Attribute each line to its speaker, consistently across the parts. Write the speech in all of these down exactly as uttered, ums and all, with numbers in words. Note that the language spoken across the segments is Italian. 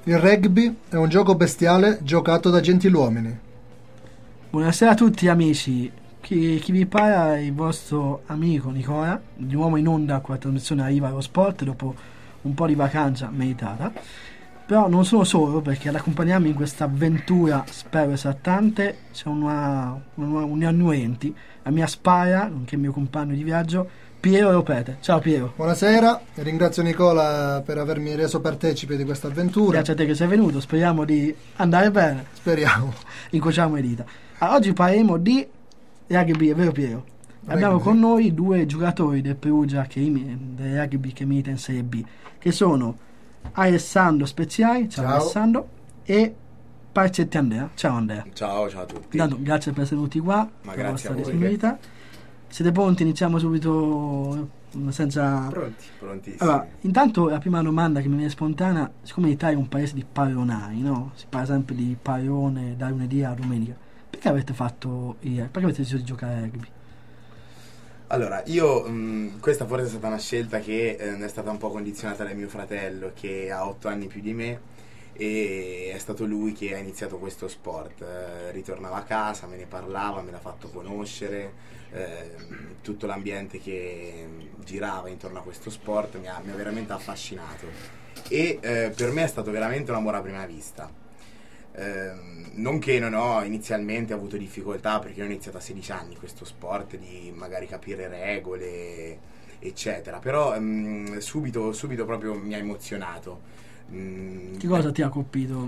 Speaker 1: Il rugby è un gioco bestiale giocato da gentiluomini.
Speaker 2: Buonasera a tutti amici, chi, chi vi parla è il vostro amico Nicola, di nuovo in onda con la trasmissione Arriva allo Sport dopo un po' di vacanza meritata. Però non sono solo, perché ad accompagnarmi in questa avventura, spero esaltante, c'è una, una, un annuenti, la mia spalla, nonché il mio compagno di viaggio, Piero Lopete. Ciao Piero.
Speaker 1: Buonasera, ringrazio Nicola per avermi reso partecipe di questa avventura.
Speaker 2: Grazie a te che sei venuto, speriamo di andare bene.
Speaker 1: Speriamo.
Speaker 2: Incrociamo le dita. Allora, oggi parleremo di rugby, è vero Piero? Rugby. Abbiamo con noi due giocatori del Perugia che imi- del rugby che milita in Serie B, che sono Alessandro Speziai, ciao, ciao Alessandro, e Parcetti Andrea. Ciao Andrea.
Speaker 3: Ciao, ciao a tutti.
Speaker 2: Intanto, grazie per essere venuti qua.
Speaker 3: Ma
Speaker 2: per
Speaker 3: grazie
Speaker 2: la vostra
Speaker 3: a voi.
Speaker 2: disponibilità. Siete pronti? Iniziamo subito senza...
Speaker 3: Pronti, prontissimi.
Speaker 2: Allora, intanto la prima domanda che mi viene spontanea, siccome l'Italia è un paese di pallonari, no? Si parla sempre di pallone da lunedì a domenica. Perché avete fatto il perché avete deciso di giocare a rugby?
Speaker 3: Allora, io mh, questa forse è stata una scelta che eh, è stata un po' condizionata da mio fratello, che ha otto anni più di me, e è stato lui che ha iniziato questo sport. Eh, ritornava a casa, me ne parlava, me l'ha fatto conoscere, eh, tutto l'ambiente che girava intorno a questo sport mi ha, mi ha veramente affascinato, e eh, per me è stato veramente un amore a prima vista. Eh, non che non ho inizialmente avuto difficoltà, perché ho iniziato a sedici anni questo sport, di magari capire regole eccetera, però ehm, subito, subito proprio mi ha emozionato.
Speaker 2: Mm, che cosa ti ha colpito?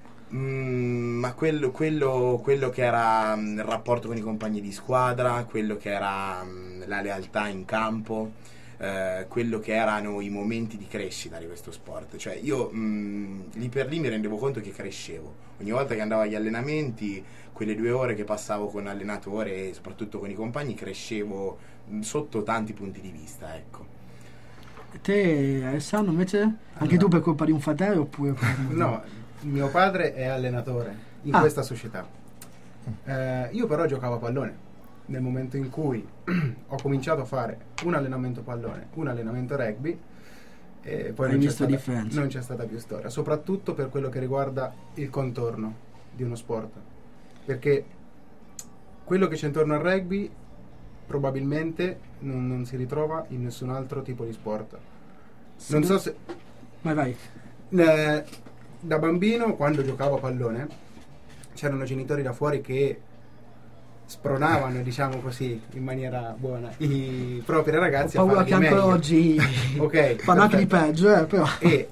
Speaker 3: Mm, ma quello, quello, quello che era mm, il rapporto con i compagni di squadra, quello che era mm, la lealtà in campo, eh, quello che erano i momenti di crescita di questo sport. Cioè io mh, lì per lì mi rendevo conto che crescevo ogni volta che andavo agli allenamenti, quelle due ore che passavo con l'allenatore e soprattutto con i compagni, crescevo mh, sotto tanti punti di vista, ecco.
Speaker 2: E te Alessandro invece? Allora, anche tu per colpa di un fratello oppure per un
Speaker 4: no, mio padre è allenatore in ah. questa società, eh, io però giocavo a pallone. Nel momento in cui ho cominciato a fare un allenamento pallone, un allenamento rugby, e poi non c'è, stata, non c'è stata più storia, soprattutto per quello che riguarda il contorno di uno sport, perché quello che c'è intorno al rugby probabilmente non, non si ritrova in nessun altro tipo di sport.
Speaker 2: Sì,
Speaker 4: non so se
Speaker 2: vai vai
Speaker 4: eh, da bambino, quando giocavo a pallone, c'erano genitori da fuori che spronavano, diciamo così, in maniera buona i propri ragazzi.
Speaker 2: Ho paura
Speaker 4: a
Speaker 2: che anche
Speaker 4: meglio.
Speaker 2: oggi
Speaker 4: okay,
Speaker 2: fanno anche di peggio, eh, però.
Speaker 4: E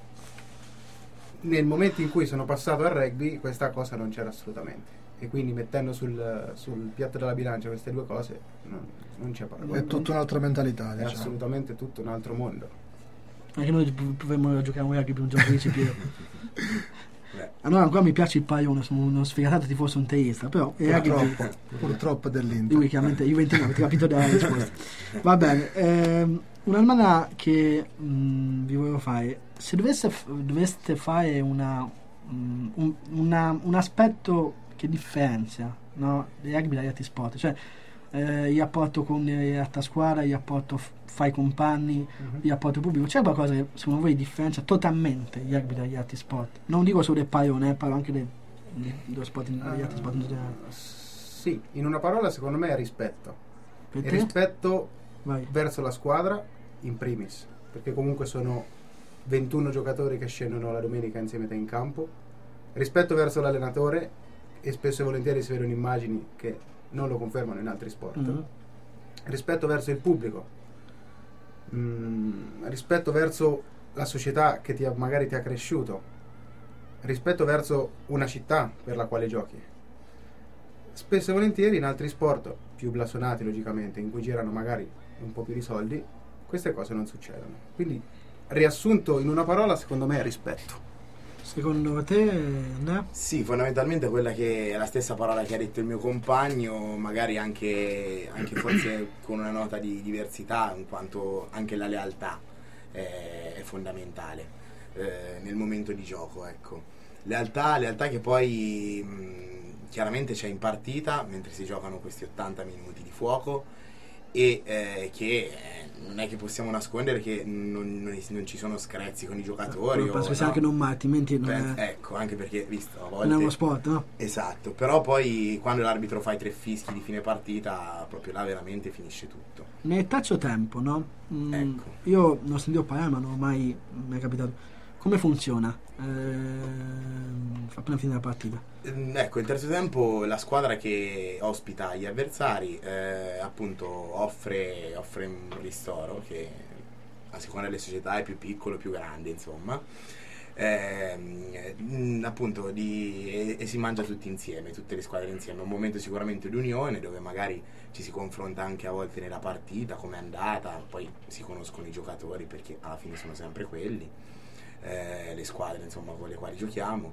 Speaker 4: nel momento in cui sono passato al rugby questa cosa non c'era assolutamente, e quindi mettendo sul, sul piatto della bilancia queste due cose non, non c'è paragone.
Speaker 1: È tutta un'altra mentalità,
Speaker 4: è
Speaker 1: diciamo.
Speaker 4: assolutamente tutto un altro mondo.
Speaker 2: Anche noi dovremmo giocare a un rugby per un gioco di Piero. Allora ancora mi piace il pallone, sono uno sfigatato tifoso interista, però
Speaker 1: purtroppo, purtroppo dell'Inter.
Speaker 2: Lui chiaramente Juventino, avete capito dalla risposta. Va bene, ehm, una domanda che mh, vi volevo fare: se dovesse, doveste fare una, mh, un, una, un aspetto che differenzia, no, il rugby dagli altri sport, cioè eh, il rapporto con l'altra squadra, il rapporto f- fra i compagni, uh-huh. il rapporto pubblico, c'è qualcosa che secondo voi differenzia totalmente il rugby dagli altri sport? Non dico solo del pallone, eh, parlo anche del, dello sport, degli altri sport in generale.
Speaker 4: Uh, sì, in una parola secondo me è rispetto.
Speaker 2: Per
Speaker 4: e
Speaker 2: te?
Speaker 4: rispetto
Speaker 2: Vai.
Speaker 4: verso la squadra in primis, perché comunque sono ventuno giocatori che scendono la domenica insieme a te in campo. Rispetto verso l'allenatore, e spesso e volentieri si vedono immagini che non lo confermano in altri sport. Mm-hmm. Rispetto verso il pubblico, mm, rispetto verso la società che ti ha, magari ti ha cresciuto, rispetto verso una città per la quale giochi. Spesso e volentieri in altri sport più blasonati, logicamente, in cui girano magari un po' più di soldi, queste cose non succedono. Quindi, riassunto in una parola, secondo me è rispetto.
Speaker 2: Secondo te, Andrea?
Speaker 3: Sì, fondamentalmente quella che è la stessa parola che ha detto il mio compagno, magari anche, anche forse con una nota di diversità, in quanto anche la lealtà è, è fondamentale eh, nel momento di gioco, ecco. Lealtà, lealtà che poi mh, chiaramente c'è in partita, mentre si giocano questi ottanta minuti di fuoco, e eh, che eh, non è che possiamo nascondere che non, non, non ci sono screzi con i giocatori.
Speaker 2: Penso
Speaker 3: o,
Speaker 2: che sia
Speaker 3: no?
Speaker 2: anche normale, altrimenti non
Speaker 3: Pen-
Speaker 2: è,
Speaker 3: ecco, anche perché visto a volte
Speaker 2: non è uno sport, no?
Speaker 3: esatto, però poi quando l'arbitro fa i tre fischi di fine partita, proprio là veramente finisce tutto.
Speaker 2: Nel terzo tempo, no? Mm,
Speaker 3: Ecco.
Speaker 2: Io non sentivo parlare, ma non ho mai mi è capitato. Come funziona? Ehm, appena finita la partita.
Speaker 3: Mm, Ecco, il terzo tempo la squadra che ospita gli avversari eh, appunto offre, offre un ristoro che a seconda delle società è più piccolo, più grande, insomma. Ehm, mm, appunto di, e, e si mangia tutti insieme, tutte le squadre insieme. È un momento sicuramente di unione dove magari ci si confronta anche a volte nella partita, come è andata, poi si conoscono i giocatori perché alla fine sono sempre quelli. Eh, le squadre insomma con le quali giochiamo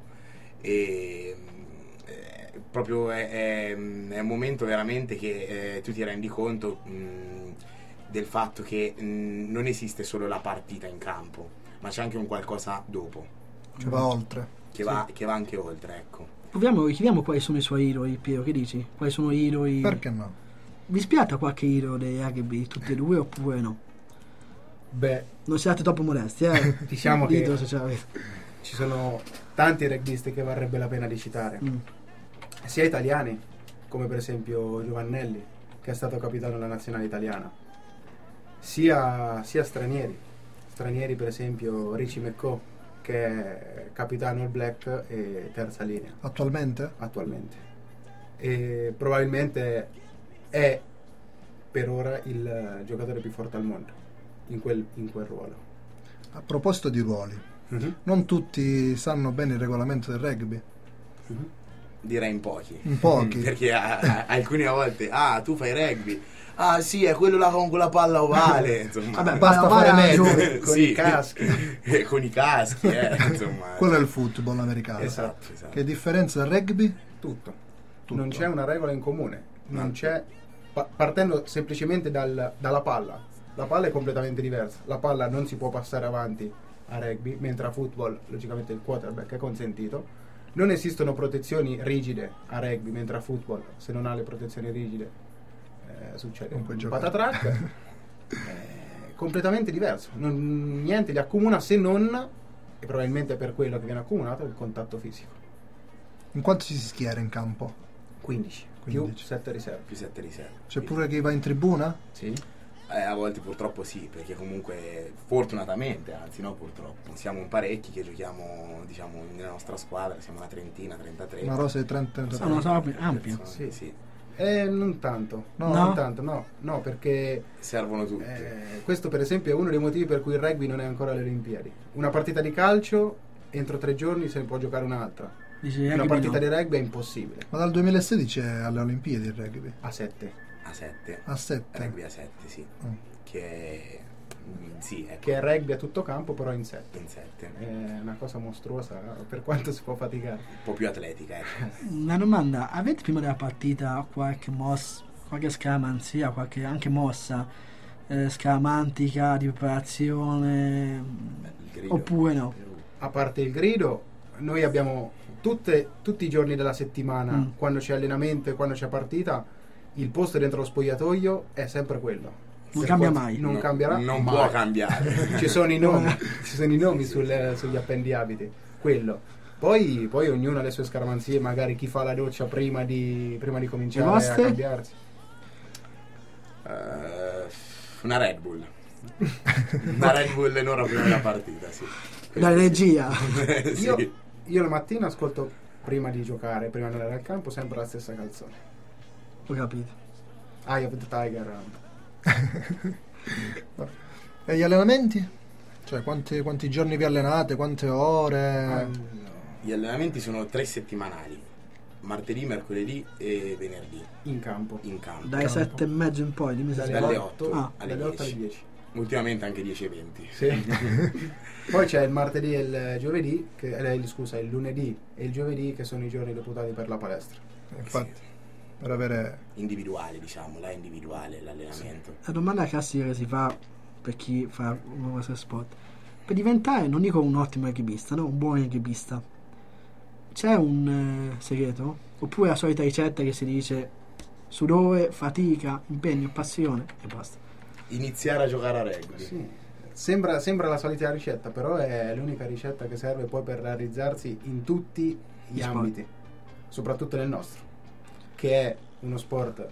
Speaker 3: e eh, proprio è, è, è un momento veramente che eh, tu ti rendi conto mh, del fatto che mh, non esiste solo la partita in campo, ma c'è anche un qualcosa dopo
Speaker 1: Che va oltre.
Speaker 3: che, va, che va anche oltre, ecco.
Speaker 2: Proviamo, chiediamo quali sono i suoi eroi, Piero, che dici? Quali sono i eroi?
Speaker 1: Perché no?
Speaker 2: Vi spiatta qualche hero dei rugby, tutti e due, oppure no?
Speaker 4: Beh,
Speaker 2: Non siate troppo modesti, eh?
Speaker 4: diciamo che
Speaker 2: Ditelo se ce l'avete.
Speaker 4: ci sono tanti rugbisti che varrebbe la pena di citare,
Speaker 2: Mm.
Speaker 4: sia italiani, come per esempio Giovannelli, che è stato capitano della nazionale italiana, sia, sia stranieri, stranieri per esempio Richie McCaw, che è capitano al Black e terza linea
Speaker 1: Attualmente?
Speaker 4: attualmente, e probabilmente è per ora il giocatore più forte al mondo in quel, in quel ruolo.
Speaker 1: A proposito di ruoli,
Speaker 4: Mhm.
Speaker 1: non tutti sanno bene il regolamento del rugby.
Speaker 4: Mhm.
Speaker 3: Direi in pochi.
Speaker 1: In pochi.
Speaker 3: Perché a, a- alcune volte, ah, tu fai rugby. Ah, sì, è quello là con quella palla ovale. Insomma.
Speaker 2: Vabbè,
Speaker 1: Basta
Speaker 2: vai
Speaker 1: fare
Speaker 2: avanti.
Speaker 1: meglio.
Speaker 4: con
Speaker 3: Sì.
Speaker 4: i caschi.
Speaker 3: Eh, con i caschi, eh, insomma.
Speaker 1: Quello è il football americano.
Speaker 4: Esatto.
Speaker 3: esatto.
Speaker 1: Che differenza dal rugby?
Speaker 4: Tutto.
Speaker 1: Tutto.
Speaker 4: Non c'è una regola in comune, non
Speaker 3: No.
Speaker 4: c'è, pa- partendo semplicemente dal- dalla palla. La palla è completamente diversa, la palla non si può passare avanti a rugby, mentre a football logicamente il quarterback è consentito. Non esistono protezioni rigide a rugby, mentre a football se non ha le protezioni rigide eh, succede
Speaker 1: Non puoi
Speaker 4: un
Speaker 1: giocare.
Speaker 4: patatrack. È completamente diverso, non- niente li accomuna se non, e probabilmente per quello che viene accumulato, il contatto fisico.
Speaker 1: In quanto ci si schiera in campo?
Speaker 4: quindici, più
Speaker 1: quindici.
Speaker 4: sette riserve.
Speaker 3: Più sette riserve.
Speaker 1: C'è
Speaker 3: Sì.
Speaker 1: pure chi va in tribuna?
Speaker 4: Sì.
Speaker 3: Eh, a volte purtroppo sì, perché comunque fortunatamente, anzi no purtroppo, siamo un parecchi che giochiamo, diciamo, nella nostra squadra, siamo una trentina, trentatré.
Speaker 1: Una rosa di trenta trenta
Speaker 2: Sono- sono ampia.
Speaker 3: Sì, sì,
Speaker 4: Eh, non tanto,
Speaker 1: No?
Speaker 4: non tanto, no, no, perché
Speaker 3: servono tutti.
Speaker 4: eh, questo per esempio è uno dei motivi per cui il rugby non è ancora alle Olimpiadi. Una partita di calcio, entro tre giorni se ne può giocare un'altra.
Speaker 2: Dici,
Speaker 4: Una
Speaker 2: rugby
Speaker 4: partita
Speaker 2: no.
Speaker 4: di rugby è impossibile.
Speaker 1: Ma dal duemilasedici è alle Olimpiadi il rugby.
Speaker 4: A sette.
Speaker 3: A sette.
Speaker 1: A sette.
Speaker 3: Rugby a sette, sì.
Speaker 1: Mm.
Speaker 3: Che è... mm, sì, ecco,
Speaker 4: Che è rugby a tutto campo, però in sette.
Speaker 3: in sette.
Speaker 4: È una cosa mostruosa per quanto si può faticare.
Speaker 3: Un po' più atletica, ecco.
Speaker 2: Una domanda, avete prima della partita qualche mossa, qualche scaramanzia, qualche anche mossa eh, scaramantica di preparazione,
Speaker 3: Il grido.
Speaker 2: oppure no?
Speaker 4: A parte il grido, noi abbiamo tutte- tutti i giorni della settimana,
Speaker 2: Mm.
Speaker 4: quando c'è allenamento e quando c'è partita, il posto dentro lo spogliatoio è sempre quello.
Speaker 2: Non
Speaker 4: Per
Speaker 2: cambia
Speaker 4: quanto-
Speaker 2: mai.
Speaker 4: Non
Speaker 3: No,
Speaker 4: cambierà
Speaker 3: non
Speaker 4: mai.
Speaker 3: può cambiare.
Speaker 4: Ci sono i nomi, ci sono i nomi sul- sugli appendiabiti, quello. Poi, poi ognuno ha le sue scaramanzie, magari chi fa la doccia prima di, prima di cominciare
Speaker 2: Le
Speaker 4: a
Speaker 2: vostre?
Speaker 4: cambiarsi.
Speaker 3: Eh, una Red Bull. Una Red Bull non prima della partita, sì.
Speaker 2: La regia.
Speaker 3: Sì.
Speaker 4: Io, io la mattina ascolto, prima di giocare, prima di andare al campo, sempre la stessa canzone.
Speaker 2: Ho capito.
Speaker 4: Eye of the Tiger.
Speaker 1: E gli allenamenti? Cioè, quanti, quanti giorni vi allenate? Quante ore?
Speaker 3: Gli allenamenti sono tre settimanali, martedì, mercoledì e venerdì,
Speaker 4: In campo.
Speaker 3: in campo.
Speaker 2: Dai sette e mezzo in poi, dimmi se
Speaker 4: Dalle
Speaker 2: sbaglio.
Speaker 3: Dalle
Speaker 4: otto,
Speaker 3: otto
Speaker 2: Ah.
Speaker 3: alle
Speaker 4: dalle otto alle
Speaker 3: dieci.
Speaker 4: dieci.
Speaker 3: Ultimamente anche dieci e venti.
Speaker 4: Sì. Poi c'è il martedì e il giovedì, che, eh, il- scusa, il lunedì e il giovedì che sono i giorni deputati per la palestra.
Speaker 1: Infatti, per avere...
Speaker 3: Individuale, diciamo, là è individuale l'allenamento.
Speaker 2: La domanda classica che si fa per chi fa un questo sport: per diventare, non dico un ottimo rugbista, no? Un buon rugbista, c'è un eh, segreto? Oppure la solita ricetta che si dice sudore, fatica, impegno, passione e basta.
Speaker 3: Iniziare a giocare a rugby.
Speaker 4: Sì. Sembra, sembra la solita ricetta, però è l'unica ricetta che serve poi per realizzarsi in tutti gli
Speaker 2: Sport.
Speaker 4: ambiti, soprattutto nel nostro, che è uno sport,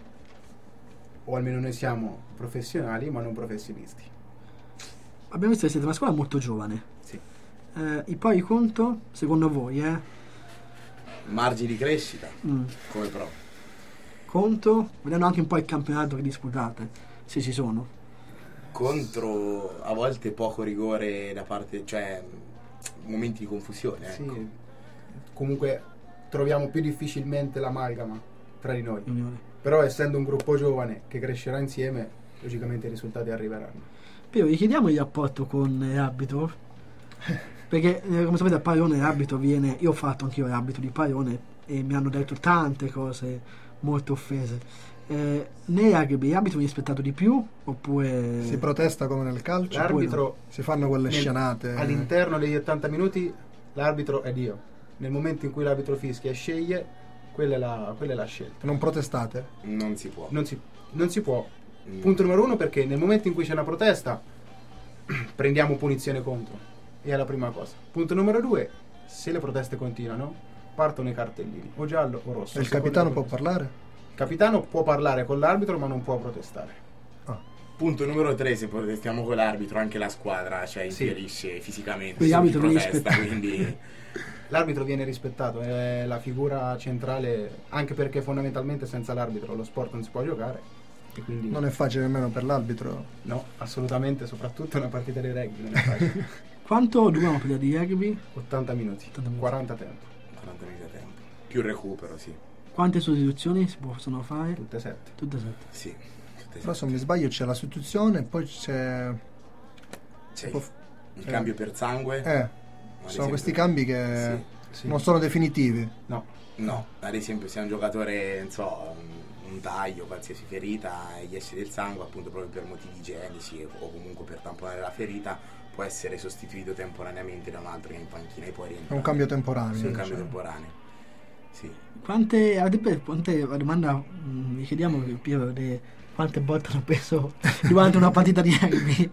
Speaker 4: o almeno noi siamo professionali, ma non professionisti.
Speaker 2: Abbiamo visto che siete una scuola molto giovane.
Speaker 4: Sì.
Speaker 2: Eh, I poi conto, secondo voi, eh?
Speaker 3: Margini di crescita,
Speaker 2: Mm.
Speaker 3: come pro.
Speaker 2: Conto, vedendo anche un po' il campionato che disputate, se ci sono.
Speaker 3: Contro a volte poco rigore da parte, cioè momenti di confusione. Ecco.
Speaker 4: Sì. Comunque troviamo più difficilmente l'amalgama tra di noi,
Speaker 2: Unione.
Speaker 4: però essendo un gruppo giovane che crescerà insieme, logicamente i risultati arriveranno.
Speaker 2: Però vi chiediamo il rapporto con l'arbitro, perché eh, come sapete a Parione l'arbitro viene, io ho fatto anch'io l'arbitro di Parione e mi hanno detto tante cose molto offese. Eh, nei rugby l'arbitro viene rispettato di più oppure
Speaker 1: Si protesta come nel calcio,
Speaker 4: L'arbitro
Speaker 1: si fanno quelle
Speaker 4: nel-
Speaker 1: scenate.
Speaker 4: all'interno degli ottanta minuti l'arbitro è Dio. Nel momento in cui l'arbitro fischia e sceglie, quella è la, quella è la scelta.
Speaker 1: Non protestate?
Speaker 3: Non si può.
Speaker 4: Non si, non si può.
Speaker 3: Mm.
Speaker 4: Punto numero uno, perché nel momento in cui c'è una protesta prendiamo punizione contro. E è la prima cosa. Punto numero due, se le proteste continuano, partono i cartellini, o giallo o rosso.
Speaker 1: E il
Speaker 4: a seconda
Speaker 1: capitano
Speaker 4: delle
Speaker 1: può
Speaker 4: proteste.
Speaker 1: parlare?
Speaker 4: Il capitano può parlare con l'arbitro, ma non può protestare.
Speaker 1: Ah.
Speaker 3: Punto numero tre, se protestiamo con l'arbitro, anche la squadra cioè,
Speaker 4: Sì.
Speaker 3: infierisce fisicamente.
Speaker 2: Quindi
Speaker 3: se
Speaker 2: l'arbitro
Speaker 3: si
Speaker 2: viene
Speaker 3: protesta,
Speaker 2: rispettato.
Speaker 3: quindi
Speaker 4: L'arbitro viene rispettato, è la figura centrale, anche perché fondamentalmente senza l'arbitro lo sport non si può giocare. E quindi
Speaker 1: Non è facile nemmeno per l'arbitro.
Speaker 4: no, assolutamente, soprattutto una partita di rugby non è facile.
Speaker 2: quanto dura una partita di rugby?
Speaker 4: ottanta minuti,
Speaker 2: ottanta minuti.
Speaker 4: quaranta tempo,
Speaker 3: quaranta minuti a tempo. Più recupero, sì.
Speaker 2: Quante sostituzioni si possono fare?
Speaker 4: tutte e sette.
Speaker 2: Tutte e sette.
Speaker 3: Sì. Tutte
Speaker 1: Però se non mi sbaglio c'è la sostituzione e poi c'è...
Speaker 3: C'è
Speaker 1: può-
Speaker 3: il, il
Speaker 1: eh.
Speaker 3: cambio per sangue.
Speaker 1: Eh,
Speaker 3: ad
Speaker 1: sono
Speaker 3: esempio.
Speaker 1: questi cambi che
Speaker 3: Sì.
Speaker 4: Sì.
Speaker 1: non sono definitivi.
Speaker 4: No,
Speaker 3: No, ad esempio se è un giocatore, non so, un, un taglio, qualsiasi ferita e gli esce del sangue, appunto proprio per motivi igienici o comunque per tamponare la ferita, può essere sostituito temporaneamente da un altro che è in panchina e poi
Speaker 1: È
Speaker 3: rientra.
Speaker 1: un cambio temporaneo.
Speaker 3: Sì, un cambio
Speaker 1: cioè.
Speaker 3: temporaneo. Sì.
Speaker 2: Quante, ad esempio, quante la domanda mh, vi chiediamo Piero, di quante botte hanno preso durante una partita di rugby?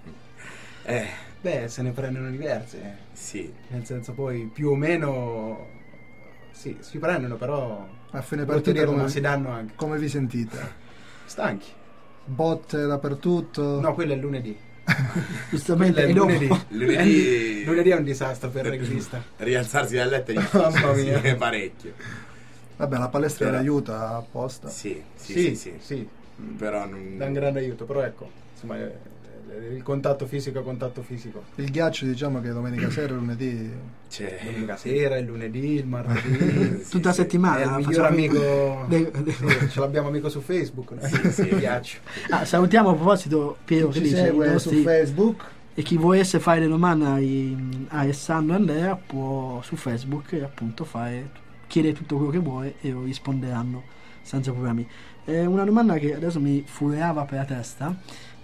Speaker 3: Eh,
Speaker 4: beh, se ne prendono diverse,
Speaker 3: sì.
Speaker 4: nel senso poi più o meno sì, si prendono, però
Speaker 1: A fine
Speaker 4: brutto
Speaker 1: partita
Speaker 4: dirlo,
Speaker 1: come,
Speaker 4: ma si danno anche.
Speaker 1: come vi sentite?
Speaker 4: Stanchi.
Speaker 1: Botte dappertutto?
Speaker 4: No, quello è il lunedì.
Speaker 2: Giustamente,
Speaker 4: Quello è
Speaker 2: e
Speaker 4: il
Speaker 2: dopo
Speaker 4: lunedì.
Speaker 3: Lunedì,
Speaker 4: Lunedì è un disastro per il rugbista.
Speaker 3: rialzarsi dal letto è
Speaker 4: Mamma
Speaker 3: difficile,
Speaker 4: mia.
Speaker 3: sì, parecchio.
Speaker 1: Vabbè, la palestra
Speaker 3: Però-
Speaker 1: vi aiuta apposta.
Speaker 3: Sì, sì,
Speaker 4: Sì,
Speaker 3: sì,
Speaker 4: sì,
Speaker 3: sì. Però non...
Speaker 4: dà un grande aiuto, però ecco, insomma, eh, eh, il contatto fisico è contatto fisico.
Speaker 1: Il ghiaccio diciamo che domenica sera e lunedì...
Speaker 3: C'è...
Speaker 4: Domenica sera, il lunedì, il martedì.
Speaker 3: Sì,
Speaker 2: tutta la
Speaker 3: sì.
Speaker 2: settimana.
Speaker 4: È il miglior
Speaker 2: facciamo-
Speaker 4: amico.
Speaker 2: De- de-
Speaker 4: Sì, ce l'abbiamo amico su Facebook, no?
Speaker 3: Sì, sì.
Speaker 4: Il ghiaccio.
Speaker 2: Ah, salutiamo a proposito Piero che
Speaker 1: Ci
Speaker 2: dice i
Speaker 1: segue
Speaker 2: nostri-
Speaker 1: su Facebook.
Speaker 2: e chi volesse fare le domande ai- a Alessandro e Andrea può su Facebook appunto fare, chiedere tutto quello che vuole e lo risponderanno senza problemi. Eh, una domanda che adesso mi furava per la testa: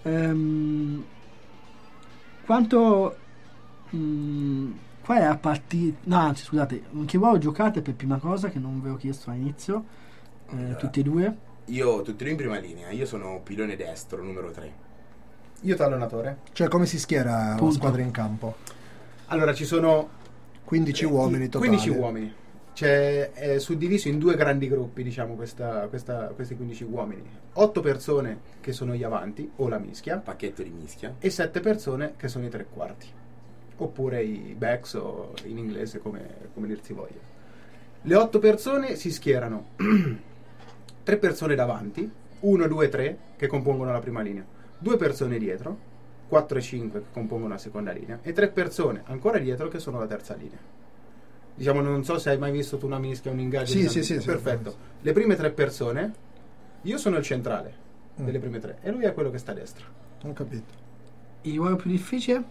Speaker 2: ehm, quanto mh, qual è la partita, no anzi scusate, in che ruolo giocate per prima cosa, che non ve l'ho chiesto all'inizio, eh,
Speaker 3: Allora,
Speaker 2: tutti e due?
Speaker 3: Io, tutti in prima linea, io sono pilone destro, numero tre.
Speaker 4: Io tallonatore.
Speaker 1: Cioè come si schiera la
Speaker 2: Punto.
Speaker 1: squadra in campo?
Speaker 4: Allora, ci sono
Speaker 1: quindici
Speaker 4: eh,
Speaker 1: uomini totali.
Speaker 4: quindici uomini. Cioè, è suddiviso in due grandi gruppi, diciamo, questa, questa, questi quindici uomini. otto persone che sono gli avanti, o la mischia,
Speaker 3: Pacchetto di mischia.
Speaker 4: e sette persone che sono i tre quarti. Oppure i backs, o in inglese, come, come dir si voglia. Le otto persone si schierano. tre persone davanti, uno, due, tre, che compongono la prima linea. Due persone dietro, quattro e cinque che compongono la seconda linea, e tre persone ancora dietro che sono la terza linea. Diciamo, non so se hai mai visto tu una mischia, un ingaggio.
Speaker 1: Sì,
Speaker 4: di
Speaker 1: sì, sì, sì.
Speaker 4: perfetto. Le prime tre persone, io sono il centrale
Speaker 1: Mm.
Speaker 4: delle prime tre, e lui è quello che sta a destra.
Speaker 1: Ho capito.
Speaker 2: Il ruolo più difficile?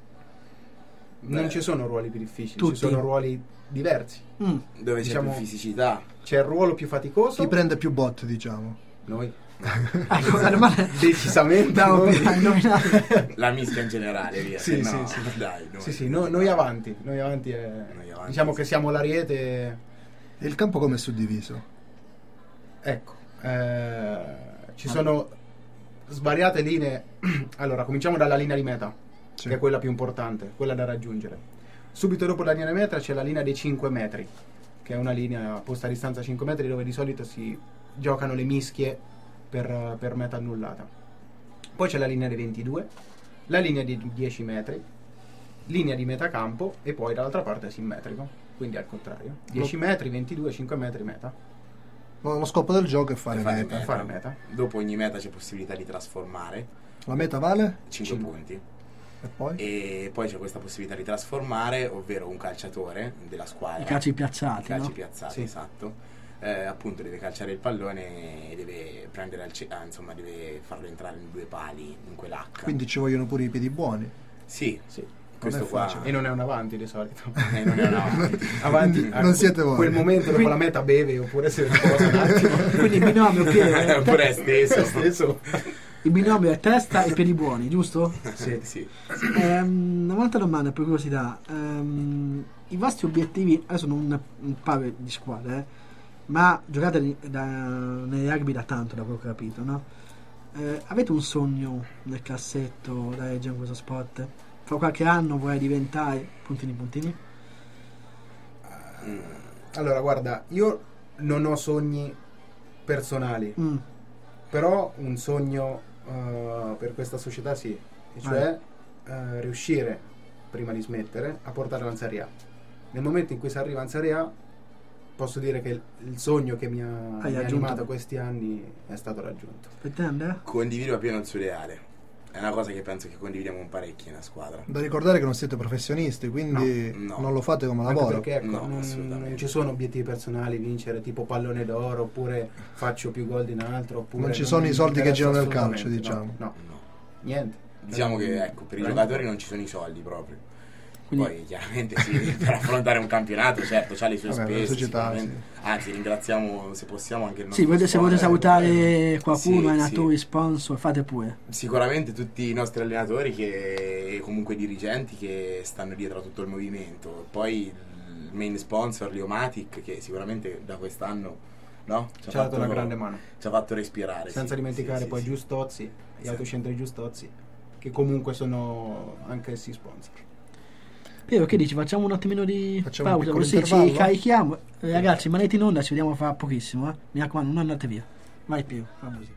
Speaker 4: Non
Speaker 3: Beh,
Speaker 4: ci sono ruoli più difficili,
Speaker 2: tutti.
Speaker 4: ci sono ruoli diversi.
Speaker 2: Mm.
Speaker 3: Dove
Speaker 4: Diciamo-
Speaker 3: c'è più fisicità.
Speaker 4: C'è il ruolo più faticoso,
Speaker 1: Chi prende più botte, diciamo?
Speaker 4: noi.
Speaker 2: Ecco, la domanda
Speaker 4: Decisamente
Speaker 2: abbiamo
Speaker 4: noi.
Speaker 2: appena indovinato.
Speaker 3: La mischia in generale, via.
Speaker 4: Sì,
Speaker 3: se no,
Speaker 4: sì, sì.
Speaker 3: Dai, noi,
Speaker 4: Sì, sì, no- noi avanti, noi avanti, è-
Speaker 3: Noi avanti,
Speaker 4: diciamo
Speaker 3: sì.
Speaker 4: che siamo l'ariete,
Speaker 1: E il campo come è suddiviso?
Speaker 4: ecco, Eh, ci sono svariate linee. Allora, cominciamo dalla linea di meta,
Speaker 1: Sì.
Speaker 4: che è quella più importante, quella da raggiungere. Subito dopo la linea di meta c'è la linea dei cinque metri, che è una linea posta a distanza cinque metri dove di solito si giocano le mischie per, per meta annullata. Poi c'è la linea dei ventidue, la linea di dieci metri, linea di metacampo e poi dall'altra parte è simmetrico, quindi al contrario. dieci metri, ventidue, cinque metri, meta.
Speaker 1: Lo, lo scopo del gioco è fare
Speaker 3: Per fare
Speaker 1: meta.
Speaker 3: meta.
Speaker 4: Fare meta.
Speaker 3: Dopo ogni meta c'è possibilità di trasformare
Speaker 1: La meta vale?
Speaker 3: cinque
Speaker 4: Cinque.
Speaker 3: punti.
Speaker 1: E poi?
Speaker 3: E poi c'è questa possibilità di trasformare, ovvero un calciatore della squadra.
Speaker 2: I calci piazzati,
Speaker 3: I calci
Speaker 2: no?
Speaker 3: piazzati,
Speaker 4: Sì.
Speaker 3: esatto. Eh, appunto deve calciare il pallone e deve prendere al ce- ah, insomma deve farlo entrare in due pali in quell'H.
Speaker 1: Quindi ci vogliono pure i piedi buoni.
Speaker 3: sì,
Speaker 4: Sì.
Speaker 3: questo
Speaker 1: è
Speaker 3: qua
Speaker 1: facile.
Speaker 4: E non è un avanti di solito.
Speaker 3: eh, non è una
Speaker 4: Avanti,
Speaker 1: Non
Speaker 4: a
Speaker 1: siete voi.
Speaker 4: quel momento dopo la meta beve oppure se ne riposa un attimo.
Speaker 2: Quindi il binomio, Piero,
Speaker 3: oppure è steso.
Speaker 4: Stesso.
Speaker 2: il binomio è testa e piedi buoni, giusto?
Speaker 3: sì, sì.
Speaker 2: Ehm, un'altra domanda per curiosità. Ehm, I vostri obiettivi, adesso sono un, un paio di squadre, eh, ma giocate di- da, nei rugby da tanto, da quello che ho capito, no? Eh, avete un sogno nel cassetto da leggere in questo sport? Fra qualche anno vorrei diventare puntini puntini?
Speaker 3: Mm.
Speaker 4: Allora, guarda, io non ho sogni personali,
Speaker 2: Mm.
Speaker 4: però un sogno eh, per questa società sì, e cioè eh, riuscire, prima di smettere, a portarla in Serie A. Nel momento in cui si arriva in Serie A, posso dire che il, il sogno che mi ha,
Speaker 2: Hai
Speaker 4: mi ha
Speaker 2: raggiunto.
Speaker 4: animato questi anni è stato raggiunto.
Speaker 2: Per te, Andrea?
Speaker 3: Condivido appieno il suo ideale. È una cosa che penso che condividiamo un parecchio nella squadra.
Speaker 1: Da ricordare che non siete professionisti, quindi
Speaker 3: No, no.
Speaker 1: non lo fate come
Speaker 4: Anche
Speaker 1: lavoro.
Speaker 4: perché ecco,
Speaker 3: No,
Speaker 4: non,
Speaker 3: assolutamente.
Speaker 4: non ci sono obiettivi personali, vincere tipo pallone d'oro, oppure faccio più gol di un altro, oppure
Speaker 1: Non ci sono i soldi che
Speaker 4: interessa
Speaker 1: girano nel calcio,
Speaker 4: assolutamente,
Speaker 1: diciamo.
Speaker 4: No, no,
Speaker 3: No.
Speaker 4: niente.
Speaker 3: Diciamo che ecco, per i
Speaker 4: Prendi-
Speaker 3: giocatori non ci sono i soldi proprio.
Speaker 2: Quindi-
Speaker 3: Poi chiaramente sì, per affrontare un campionato, certo, c'ha le sue
Speaker 1: Vabbè,
Speaker 3: spese.
Speaker 1: la società,
Speaker 3: sicuramente. Anzi, ringraziamo se possiamo anche il nostro
Speaker 2: Sì, volete- se volete
Speaker 3: sponsor.
Speaker 2: salutare qualcuno,
Speaker 3: Sì,
Speaker 2: allenatori,
Speaker 3: sì.
Speaker 2: sponsor, fate pure.
Speaker 3: Sicuramente tutti i nostri allenatori che, e comunque dirigenti che stanno dietro a tutto il movimento. Poi il main sponsor, Liomatic, che sicuramente da quest'anno no?
Speaker 4: Ci ha dato una grande mano.
Speaker 3: Ci ha fatto respirare.
Speaker 4: Senza
Speaker 3: sì,
Speaker 4: dimenticare
Speaker 3: sì,
Speaker 4: poi
Speaker 3: sì,
Speaker 4: Giustozzi, gli
Speaker 3: Sì.
Speaker 4: autocentri Giustozzi, che comunque sono anche essi sponsor.
Speaker 2: Piero, che dici? Facciamo un attimino di
Speaker 1: Facciamo un
Speaker 2: pausa,
Speaker 1: piccolo
Speaker 2: così ci
Speaker 1: intervallo?
Speaker 2: carichiamo. Eh, ragazzi, rimanete in onda, ci vediamo fra pochissimo, eh. Mi raccomando, non andate via. Vai Piero, fa musica.